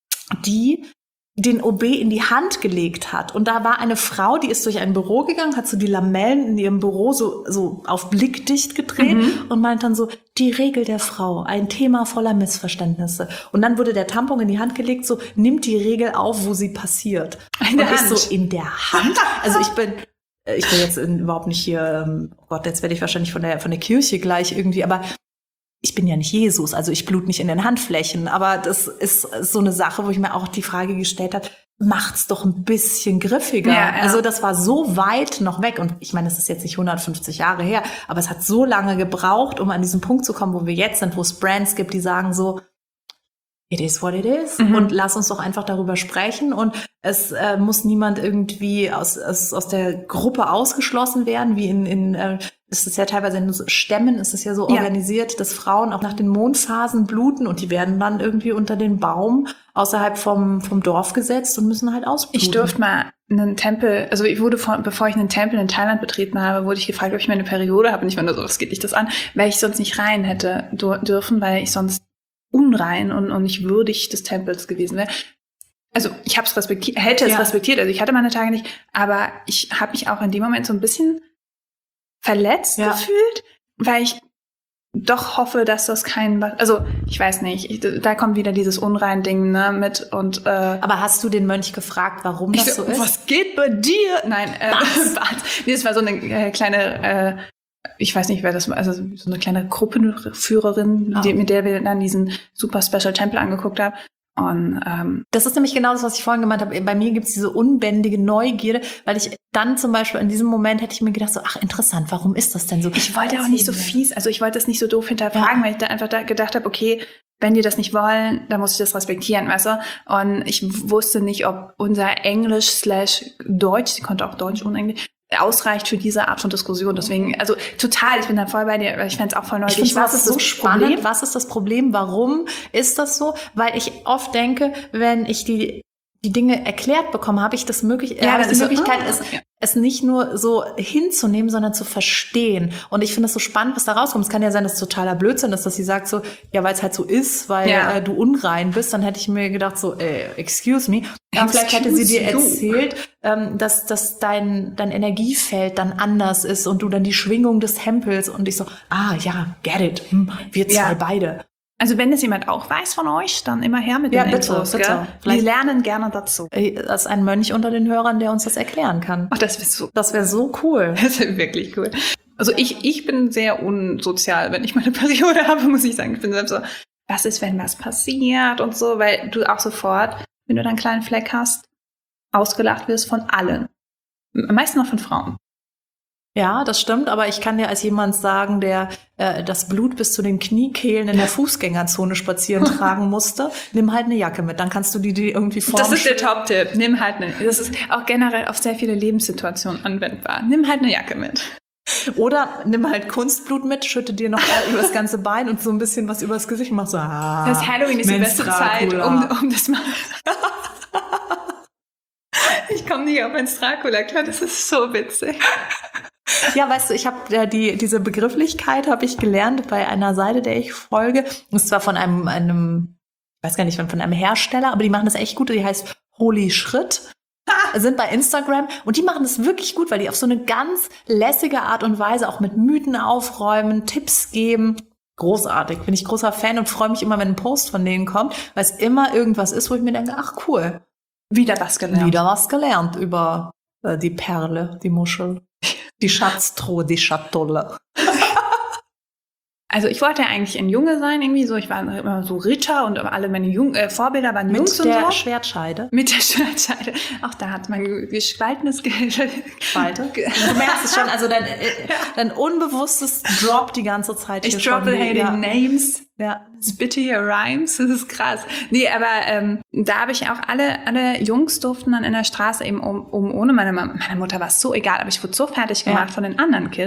die den O B in die Hand gelegt hat. Und da war eine Frau, die ist durch ein Büro gegangen, hat so die Lamellen in ihrem Büro so, so auf blickdicht gedreht mhm. und meint dann so, die Regel der Frau, ein Thema voller Missverständnisse. Und dann wurde der Tampon in die Hand gelegt, so, nimmt die Regel auf, wo sie passiert. In der und Hand. Ich so, in der Hand? Also ich bin, ich bin jetzt in, überhaupt nicht hier, oh Gott, jetzt werde ich wahrscheinlich von der, von der Kirche gleich irgendwie, aber ich bin ja nicht Jesus, also ich blute nicht in den Handflächen, aber das ist so eine Sache, wo ich mir auch die Frage gestellt habe, macht's doch ein bisschen griffiger. Ja, ja. Also das war so weit noch weg und ich meine, das ist jetzt nicht hundertfünfzig Jahre her, aber es hat so lange gebraucht, um an diesen Punkt zu kommen, wo wir jetzt sind, wo es Brands gibt, die sagen so, it is what it is mhm. und lass uns doch einfach darüber sprechen und es äh, muss niemand irgendwie aus, aus, aus der Gruppe ausgeschlossen werden, wie in, in äh, ist es ja teilweise in Stämmen, ist es ja so ja. organisiert, dass Frauen auch nach den Mondphasen bluten und die werden dann irgendwie unter den Baum außerhalb vom, vom Dorf gesetzt und müssen halt ausbluten. Ich durfte mal einen Tempel, also ich wurde, vor, bevor ich einen Tempel in Thailand betreten habe, wurde ich gefragt, ob ich meine Periode habe und ich war nur so, was geht dich das an, weil ich sonst nicht rein hätte dürfen, weil ich sonst unrein und, und nicht würdig des Tempels gewesen wäre. Also ich habe es respektiert, hätte es ja. respektiert, also ich hatte meine Tage nicht, aber ich habe mich auch in dem Moment so ein bisschen verletzt ja. gefühlt, weil ich doch hoffe, dass das kein, also ich weiß nicht, ich, da kommt wieder dieses Unrein-Ding ne, mit und. Äh, Aber hast du den Mönch gefragt, warum das ich, so ist? Was geht bei dir? Nein, äh, was? Nee, das war so eine äh, kleine, äh, ich weiß nicht, wer das war, also so eine kleine Gruppenführerin, oh. die, mit der wir dann diesen super Special Tempel angeguckt haben. Und, ähm, das ist nämlich genau das, was ich vorhin gemeint habe. Bei mir gibt's diese unbändige Neugierde, weil ich dann zum Beispiel in diesem Moment hätte ich mir gedacht, so, ach interessant, warum ist das denn so? Ich wollte auch nicht so fies, also ich wollte das nicht so doof hinterfragen, ja. weil ich da einfach da gedacht habe, okay, wenn die das nicht wollen, dann muss ich das respektieren, weißt du? Und ich wusste nicht, ob unser Englisch slash Deutsch, sie konnte auch Deutsch und Englisch, ausreicht für diese Art von Diskussion. Deswegen, also total, ich bin da voll bei dir, weil ich fände es auch voll neugierig. Ich finde es so spannend. Was ist das Problem? Warum ist das so? Weil ich oft denke, wenn ich die die Dinge erklärt bekomme, habe ich das möglich, ja, habe ich die Möglichkeit, so, es, ja. es nicht nur so hinzunehmen, sondern zu verstehen. Und ich finde es so spannend, was da rauskommt. Es kann ja sein, dass es totaler Blödsinn ist, dass sie sagt so, ja, weil es halt so ist, weil ja. äh, du unrein bist. Dann hätte ich mir gedacht so, äh, excuse me. Aber vielleicht hätte sie dir you. erzählt, ähm, dass, dass dein, dein Energiefeld dann anders ist und du dann die Schwingung des Tempels und ich so, ah, ja, get it. Hm, wir zwei ja. beide. Also wenn es jemand auch weiß von euch, dann immer her mit ja, den bitte, Infos. Bitte. Wir lernen gerne dazu. Das ist ein Mönch unter den Hörern, der uns das erklären kann. Ach, das wäre so, das wäre so cool. Das wäre wirklich cool. Also ich, ich bin sehr unsozial, wenn ich meine Periode habe, muss ich sagen. Ich bin selbst so, was ist, wenn was passiert und so, weil du auch sofort, wenn du dann einen kleinen Fleck hast, ausgelacht wirst von allen. Am meisten noch von Frauen. Ja, das stimmt, aber ich kann dir als jemand sagen, der äh, das Blut bis zu den Kniekehlen in der Fußgängerzone spazieren tragen musste, nimm halt eine Jacke mit, dann kannst du die, die irgendwie formen. Das ist der Top-Tipp, nimm halt eine, das ist auch generell auf sehr viele Lebenssituationen anwendbar. Nimm halt eine Jacke mit. Oder nimm halt Kunstblut mit, schütte dir noch über das ganze Bein und so ein bisschen was übers Gesicht und mach so, ah, das Halloween ist die beste Zeit, um, um das mal... Ich komme nicht auf ein Dracula, klar, das ist so witzig. Ja, weißt du, ich habe ja die diese Begrifflichkeit habe ich gelernt bei einer Seite, der ich folge. Und zwar von einem einem ich weiß gar nicht, von einem Hersteller, aber die machen das echt gut. Die heißt Holy Schritt. Sind bei Instagram und die machen das wirklich gut, weil die auf so eine ganz lässige Art und Weise auch mit Mythen aufräumen, Tipps geben. Großartig, bin ich großer Fan und freue mich immer, wenn ein Post von denen kommt, weil es immer irgendwas ist, wo ich mir denke, ach cool. Wieder was gelernt. Wieder was gelernt über äh, die Perle, die Muschel. Die Schatztruhe, die Schatulle. Also ich wollte ja eigentlich ein Junge sein, irgendwie so. Ich war immer so Ritter und alle meine Jung äh, Vorbilder waren Mit Jungs und so. Mit der so. Schwertscheide. Mit der Schwertscheide. Auch da hat man gespaltenes Spalte. Du merkst es schon, also dein, dein unbewusstes Drop die ganze Zeit. Ich droppe hating ja. Names. Ja. Spit here rhymes, das ist krass. Nee, aber ähm, da habe ich auch alle alle Jungs durften dann in der Straße eben um, um ohne meine Mama. Meine Mutter war es so egal, aber ich wurde so fertig gemacht ja. von den anderen Kids.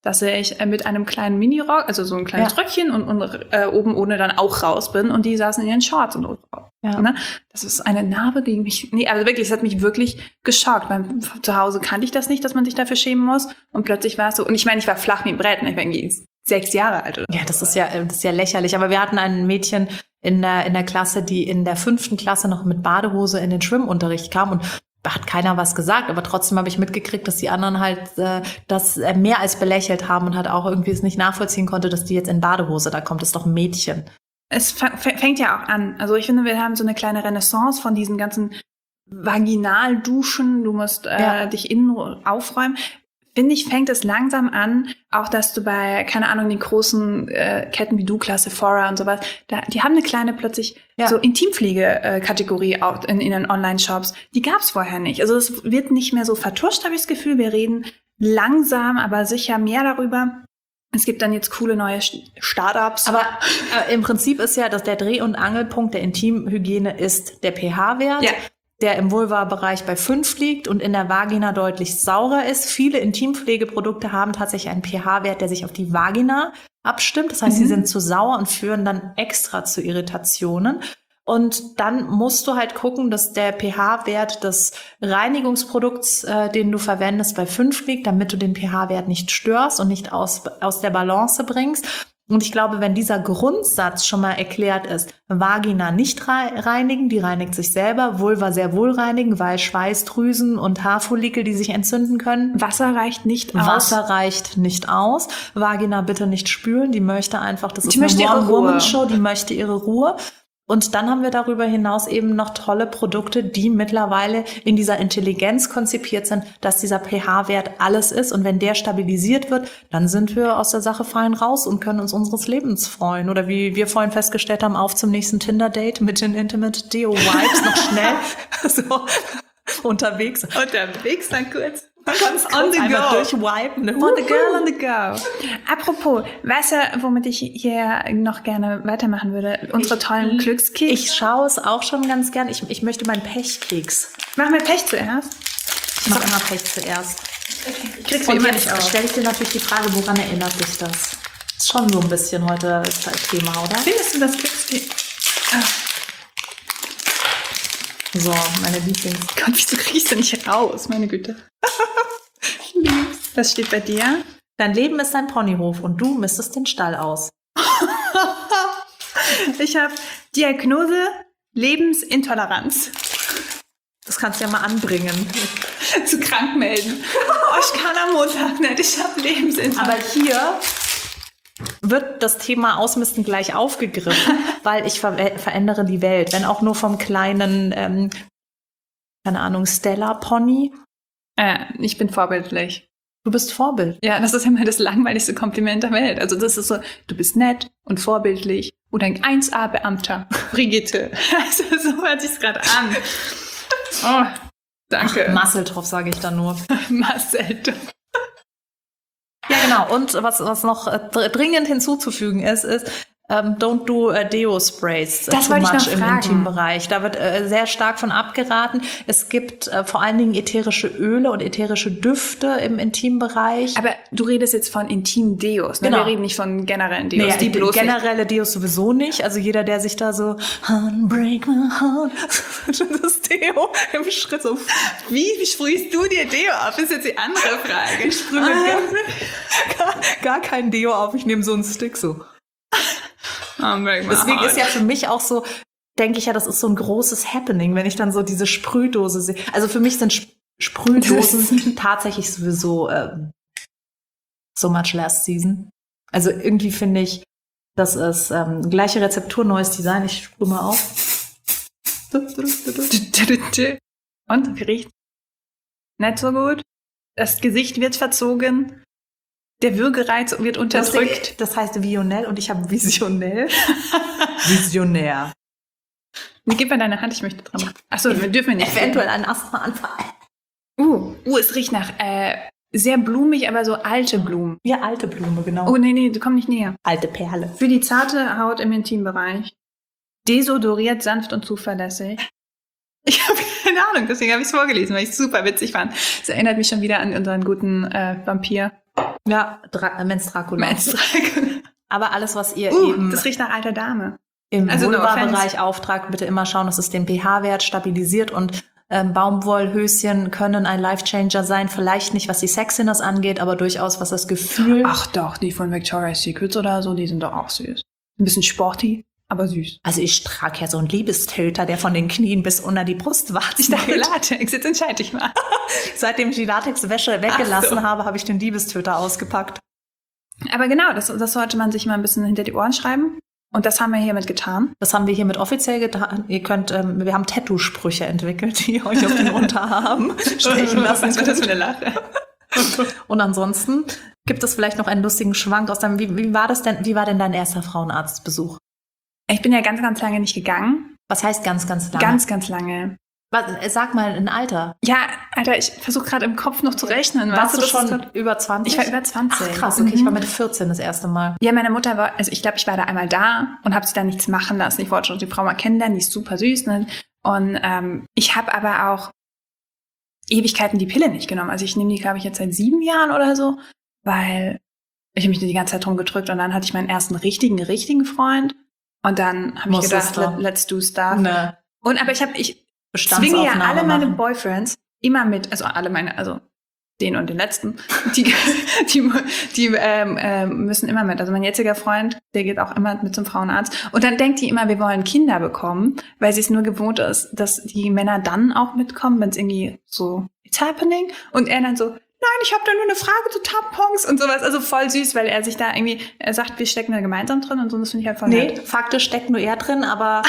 dass ich äh, mit einem kleinen Minirock, also so ein kleines Ja. Röckchen und, und äh, oben ohne dann auch raus bin und die saßen in ihren Shorts und Ja. ne? Das ist eine Narbe, die mich, nee, also wirklich, es hat mich wirklich geschockt, weil zu Hause kannte ich das nicht, dass man sich dafür schämen muss und plötzlich war es so, und ich meine, ich war flach wie ein Brett, ich war irgendwie sechs Jahre alt oder Ja, das ist ja, das ist ja lächerlich. Aber wir hatten ein Mädchen in der, in der Klasse, die in der fünften Klasse noch mit Badehose in den Schwimmunterricht kam und da hat keiner was gesagt, aber trotzdem habe ich mitgekriegt, dass die anderen halt äh, das äh, mehr als belächelt haben und halt auch irgendwie es nicht nachvollziehen konnte, dass die jetzt in Badehose da kommt. Das ist doch ein Mädchen. Es fängt ja auch an. Also ich finde, wir haben so eine kleine Renaissance von diesen ganzen Vaginalduschen. Du musst äh, Ja. dich innen aufräumen. Finde ich, fängt es langsam an, auch dass du bei, keine Ahnung, den großen äh, Ketten wie Douglas, Sephora und sowas, da, die haben eine kleine plötzlich Ja. so Intimpflege-Kategorie auch in, in den Online-Shops. Die gab es vorher nicht. Also es wird nicht mehr so vertuscht, habe ich das Gefühl. Wir reden langsam, aber sicher mehr darüber. Es gibt dann jetzt coole neue Startups. Aber äh, im Prinzip ist ja, dass der Dreh- und Angelpunkt der Intimhygiene ist der pH-Wert. Ja. Der im Vulva-Bereich bei fünf liegt und in der Vagina deutlich saurer ist. Viele Intimpflegeprodukte haben tatsächlich einen pH-Wert, der sich auf die Vagina abstimmt. Das heißt, Mhm. sie sind zu sauer und führen dann extra zu Irritationen. Und dann musst du halt gucken, dass der pH-Wert des Reinigungsprodukts, äh, den du verwendest, bei fünf liegt, damit du den pH-Wert nicht störst und nicht aus, aus der Balance bringst. Und ich glaube, wenn dieser Grundsatz schon mal erklärt ist, Vagina nicht reinigen, die reinigt sich selber, Vulva sehr wohl reinigen, weil Schweißdrüsen und Haarfollikel, die sich entzünden können. Wasser reicht nicht aus. Wasser reicht nicht aus. Vagina bitte nicht spülen, die möchte einfach, das ist Die möchte eine ihre Ruhe. One-Woman-Show, die möchte ihre Ruhe. Und dann haben wir darüber hinaus eben noch tolle Produkte, die mittlerweile in dieser Intelligenz konzipiert sind, dass dieser pH-Wert alles ist. Und wenn der stabilisiert wird, dann sind wir aus der Sache fein raus und können uns unseres Lebens freuen. Oder wie wir vorhin festgestellt haben, auf zum nächsten Tinder-Date mit den Intimate Deo Wipes noch schnell so unterwegs. Unterwegs dann kurz. Ganz on the einmal go. durchwipen. On the girl on the go. Apropos, weißt du, womit ich hier noch gerne weitermachen würde? Unsere tollen Glückskeks. Ich schaue es auch schon ganz gern. Ich, ich möchte meinen Pechkeks. Machen wir Pech zuerst. Ich mache immer Pech zuerst. Ich krieg's wie Und immer jetzt nicht auf. stelle ich dir natürlich die Frage, woran erinnert dich das? Ist schon so ein bisschen heute das Thema, oder? Findest du das Glückskeks? Ah, So, meine Lieblings. Gott, wieso kriegst du nicht raus? Meine Güte. Ich lieb's. Was steht bei dir? Dein Leben ist ein Ponyhof und du mistest den Stall aus. Ich habe Diagnose Lebensintoleranz. Das kannst du ja mal anbringen. Zu krank melden. Oh, ich kann am Montag nicht. Ich habe Lebensintoleranz. Aber hier wird das Thema Ausmisten gleich aufgegriffen, weil ich ver verändere die Welt. Wenn auch nur vom kleinen, ähm, keine Ahnung, Stella Pony. äh, ich bin vorbildlich. Du bist Vorbild. Ja, das ist immer das langweiligste Kompliment der Welt. Also das ist so, du bist nett und vorbildlich und ein eins A Beamter. Brigitte. Also so hört sich's gerade an. Oh, danke. Masseltoff, sage ich dann nur. Marcel. Ja, genau. Und was, was noch äh, dr- dringend hinzuzufügen ist, ist, ähm, don't do äh, Deo-Sprays äh, Das too wollte ich much noch im fragen. Intimbereich. Da wird äh, sehr stark von abgeraten. Es gibt äh, vor allen Dingen ätherische Öle und ätherische Düfte im Intimbereich. Aber du redest jetzt von Intim-Deos, ne? Genau. Wir reden nicht von generellen Deos. Nee, die die bloß generelle Deos sowieso nicht. Also jeder, der sich da so Break my heart, das Deo im Schritt so. Wie, wie sprühst du dir Deo auf? Ist jetzt die andere Frage. Ich sprühe mir gar, gar kein Deo auf. Ich nehme so einen Stick so. Oh, break my Deswegen heart. ist ja für mich auch so, denke ich ja, das ist so ein großes Happening, wenn ich dann so diese Sprühdose sehe. Also für mich sind Sp Sprühdosen tatsächlich sowieso ähm, so much last season. Also irgendwie finde ich, das ist ähm, gleiche Rezeptur, neues Design. Ich sprühe mal auf. Und wie riecht? Nicht so gut. Das Gesicht wird verzogen. Der Würgereiz wird unterdrückt. Das, das heißt Vionell und ich habe Visionell. Visionär. Nee, gib mir deine Hand, ich möchte dran. Achso, wir dürfen nicht. Eventuell ein Asthmaanfall. Uh, uh, es riecht nach äh, sehr blumig, aber so alte Blumen. Ja, alte Blume, genau. Oh, nee, nee, du komm nicht näher. Alte Perle. Für die zarte Haut im Intimbereich. Desodoriert, sanft und zuverlässig. Ich habe keine Ahnung, deswegen habe ich es vorgelesen, weil ich es super witzig fand. Es erinnert mich schon wieder an unseren guten äh, Vampir. Ja, Dra- Menstruakular. Menstruakular. Aber alles, was ihr Uh, eben das riecht nach alter Dame. im Also no Vulva-Bereich offense. auftragt, bitte immer schauen, dass es den pH-Wert stabilisiert und ähm, Baumwollhöschen können ein Life-Changer sein. Vielleicht nicht, was die Sexiness angeht, aber durchaus, was das Gefühl... Ach doch, die von Victoria's Secret oder so, die sind doch auch süß. Ein bisschen sporty, aber süß. Also ich trage ja so einen Liebestöter, der von den Knien bis unter die Brustwarzen Ich dachte geht. Latex, jetzt entscheide ich mal. Seitdem ich die Latexwäsche weggelassen Ach so. habe, habe ich den Liebestöter ausgepackt. Aber genau, das, das sollte man sich mal ein bisschen hinter die Ohren schreiben. Und das haben wir hiermit getan. Das haben wir hiermit offiziell getan. Ihr könnt, ähm, wir haben Tattoo-Sprüche entwickelt, die ihr euch auf den Unterarm stechen lassen. Was war das für eine Lache? Und ansonsten gibt es vielleicht noch einen lustigen Schwank aus deinem, wie, wie war das denn, wie war denn dein erster Frauenarztbesuch? Ich bin ja ganz, ganz lange nicht gegangen. Was heißt ganz, ganz lange? Ganz, ganz lange. Was, sag mal ein Alter. Ja, Alter, ich versuche gerade im Kopf noch zu rechnen. Warst weißt du das schon ist grad- über zwanzig? Ich war über zwanzig. Ach, krass, okay, ich Mhm. war mit vierzehn das erste Mal. Ja, meine Mutter war, also ich glaube, ich war da einmal da und habe sie da nichts machen lassen. Ich wollte schon die Frau mal kennenlernen, die ist super süß. Ne? Und ähm, ich habe aber auch Ewigkeiten die Pille nicht genommen. Also ich nehme die, glaube ich, jetzt seit sieben Jahren oder so, weil ich habe mich die ganze Zeit drum gedrückt und dann hatte ich meinen ersten richtigen, richtigen Freund und dann habe ich Musstest gedacht, du. let, let's do stuff. Ne Und aber ich habe, ich zwinge ja Bestandsaufnahme alle meine machen. Boyfriends immer mit, also alle meine, also den und den letzten, die, die, die ähm, ähm, müssen immer mit. Also mein jetziger Freund, der geht auch immer mit zum Frauenarzt. Und dann denkt die immer, wir wollen Kinder bekommen, weil sie es nur gewohnt ist, dass die Männer dann auch mitkommen, wenn es irgendwie so, it's happening. Und er dann so, nein, ich habe da nur eine Frage zu Tampons und sowas. Also voll süß, weil er sich da irgendwie, er sagt, wir stecken da gemeinsam drin und so. Das finde ich halt voll Nee, nett. faktisch steckt nur er drin, aber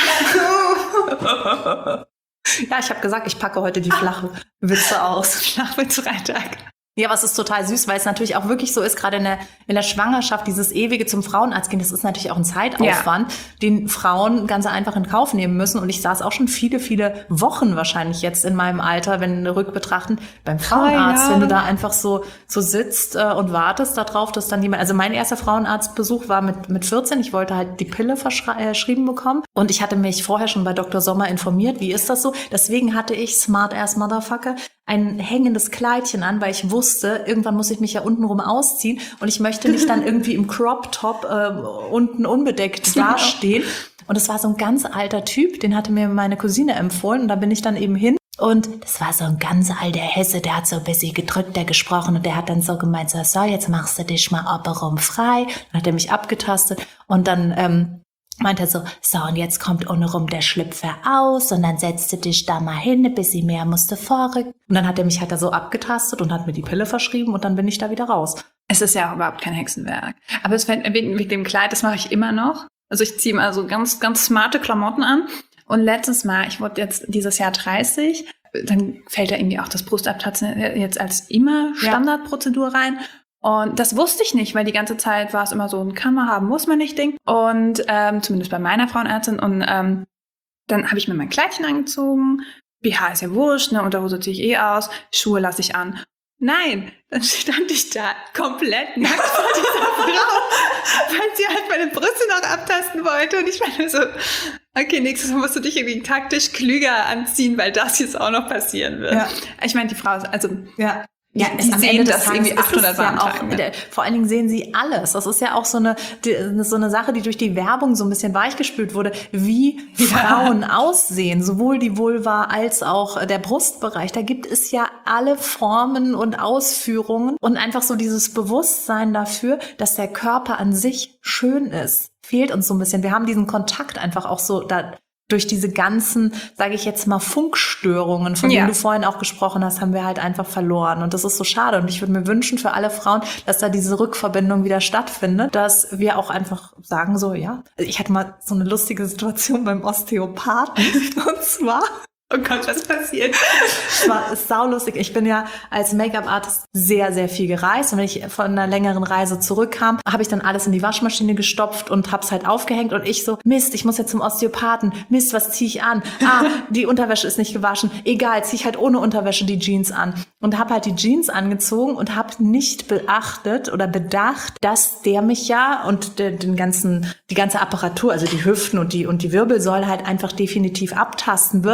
ja, ich habe gesagt, ich packe heute die flache Witze aus. Flachwitz-Freitag. Ja, was ist total süß, weil es natürlich auch wirklich so ist, gerade in der, in der Schwangerschaft, dieses ewige zum Frauenarzt gehen, das ist natürlich auch ein Zeitaufwand, den Frauen ganz einfach in Kauf nehmen müssen. Und ich saß auch schon viele, viele Wochen wahrscheinlich jetzt in meinem Alter, wenn rückbetrachtend, beim Frauenarzt, ja. wenn du da einfach so, so sitzt äh, und wartest darauf, dass dann jemand, also mein erster Frauenarztbesuch war mit, mit vierzehn, ich wollte halt die Pille verschrieben bekommen und ich hatte mich vorher schon bei Doktor Sommer informiert, wie ist das so? Deswegen hatte ich, smart ass Motherfucker, ein hängendes Kleidchen an, weil ich wusste, irgendwann muss ich mich ja untenrum ausziehen und ich möchte nicht dann irgendwie im Crop-Top äh, unten unbedeckt dastehen. Und es war so ein ganz alter Typ, den hatte mir meine Cousine empfohlen und da bin ich dann eben hin. Und das war so ein ganz alter Hesse, der hat so ein bisschen gedrückter gesprochen und der hat dann so gemeint, so, so jetzt machst du dich mal oberum frei. Dann hat er mich abgetastet und dann ähm, meint er so, so und jetzt kommt untenrum der Schlüpfer aus und dann setzt du dich da mal hin, ein bisschen mehr musst du vorrücken. Und dann hat er mich halt da so abgetastet und hat mir die Pille verschrieben und dann bin ich da wieder raus. Es ist ja auch überhaupt kein Hexenwerk. Aber es fällt wegen, wegen dem Kleid, das mache ich immer noch. Also ich ziehe mal so ganz, ganz smarte Klamotten an. Und letztes Mal, ich wurde jetzt dieses Jahr dreißig, dann fällt da irgendwie auch das Brustabtatzen jetzt als immer Standardprozedur rein. Und das wusste ich nicht, weil die ganze Zeit war es immer so ein kann man haben, muss man nicht Ding. Und ähm, zumindest bei meiner Frauenärztin. Und ähm, dann habe ich mir mein Kleidchen angezogen. B H ist ja wurscht, ne? Unterhose ziehe ich eh aus. Schuhe lasse ich an. Nein, dann stand ich da komplett nackt vor dieser Frau, weil sie halt meine Brüste noch abtasten wollte. Und ich meine so, okay, nächstes Mal musst du dich irgendwie taktisch klüger anziehen, weil das jetzt auch noch passieren wird. Ja. Ich meine, die Frau ist, also Ja. Die- Ja, die am sehen Ende des das Tages irgendwie ist es achthundert Mal am ja auch, Tag, ne? der, vor allen Dingen sehen sie alles. Das ist ja auch so eine, die, so eine Sache, die durch die Werbung so ein bisschen weichgespült wurde, wie Ja. Frauen aussehen, sowohl die Vulva als auch der Brustbereich. Da gibt es ja alle Formen und Ausführungen und einfach so dieses Bewusstsein dafür, dass der Körper an sich schön ist. Fehlt uns so ein bisschen. Wir haben diesen Kontakt einfach auch so da durch diese ganzen, sage ich jetzt mal, Funkstörungen, von Ja. denen du vorhin auch gesprochen hast, haben wir halt einfach verloren. Und das ist so schade. Und ich würde mir wünschen für alle Frauen, dass da diese Rückverbindung wieder stattfindet, dass wir auch einfach sagen so, ja. Ich hatte mal so eine lustige Situation beim Osteopathen. Und zwar, oh Gott, was passiert? es war saulustig. Ich bin ja als Make-up-Artist sehr, sehr viel gereist. Und wenn ich von einer längeren Reise zurückkam, habe ich dann alles in die Waschmaschine gestopft und habe es halt aufgehängt. Und ich so, Mist, ich muss jetzt zum Osteopathen. Mist, was ziehe ich an? Ah, die Unterwäsche ist nicht gewaschen. Egal, ziehe ich halt ohne Unterwäsche die Jeans an. Und habe halt die Jeans angezogen und habe nicht beachtet oder bedacht, dass der mich ja und de, den ganzen, die ganze Apparatur, also die Hüften und die, und die Wirbelsäule halt einfach definitiv abtasten wird. Und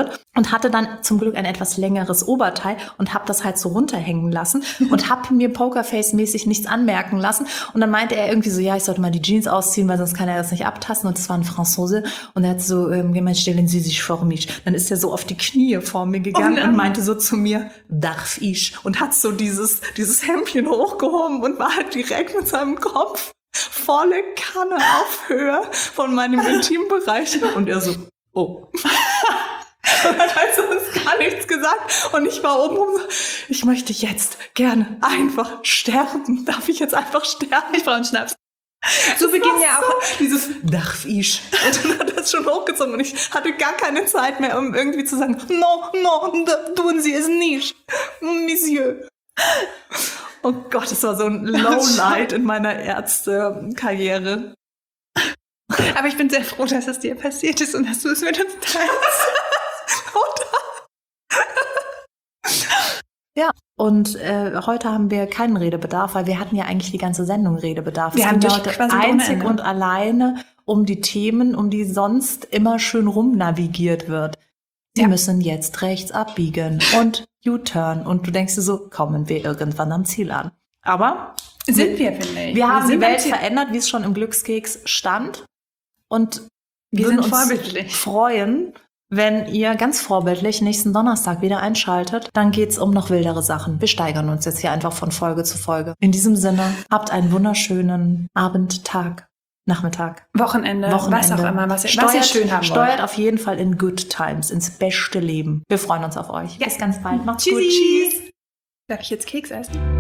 und hatte dann zum Glück ein etwas längeres Oberteil und habe das halt so runterhängen lassen und habe mir Pokerface-mäßig nichts anmerken lassen. Und dann meinte er irgendwie so, ja, ich sollte mal die Jeans ausziehen, weil sonst kann er das nicht abtasten. Und das war ein Franzose. Und er hat so ähm, gemeint, stellen Sie sich vor mich. Dann ist er so auf die Knie vor mir gegangen Oh und meinte so zu mir, darf ich? Und hat so dieses, dieses Hemdchen hochgehoben und war halt direkt mit seinem Kopf volle Kanne auf Höhe von meinem Intimbereich. Und er so, oh. Und hat halt so uns gar nichts gesagt. Und ich war oben rum so, ich möchte jetzt gerne einfach sterben. Darf ich jetzt einfach sterben? Ich brauche einen Schnaps. So beginnt ja auch so, dieses darf ich. Und dann hat das schon hochgezogen und ich hatte gar keine Zeit mehr, um irgendwie zu sagen, no, no, tun Sie es nicht, Monsieur. Oh Gott, das war so ein Lowlight in meiner Ärztekarriere. Aber ich bin sehr froh, dass es dir passiert ist und dass du es mit uns teilst. Ja, und äh, heute haben wir keinen Redebedarf, weil wir hatten ja eigentlich die ganze Sendung Redebedarf. Wir es haben ging ja durch heute quasi ohne einzig Ende. und alleine um die Themen, um die sonst immer schön rumnavigiert wird. Sie Ja. müssen jetzt rechts abbiegen und U-Turn. Und du denkst dir so, kommen wir irgendwann am Ziel an. Aber Sind wir, finde ich. wir haben sind die Welt am Ziel. verändert, wie es schon im Glückskeks stand. Und Wir würden sind uns vorbildlich. freuen, wenn ihr ganz vorbildlich nächsten Donnerstag wieder einschaltet. Dann geht's um noch wildere Sachen. Wir steigern uns jetzt hier einfach von Folge zu Folge. In diesem Sinne, habt einen wunderschönen Abend, Tag, Nachmittag, Wochenende, Wochenende. was auch immer, was ihr, steuert, was ihr schön haben Steuert wollt. auf jeden Fall in Good Times, ins beste Leben. Wir freuen uns auf euch. Ja. Bis ganz bald. Macht's Tschüssi. gut. Tschüss. Darf ich jetzt Keks essen?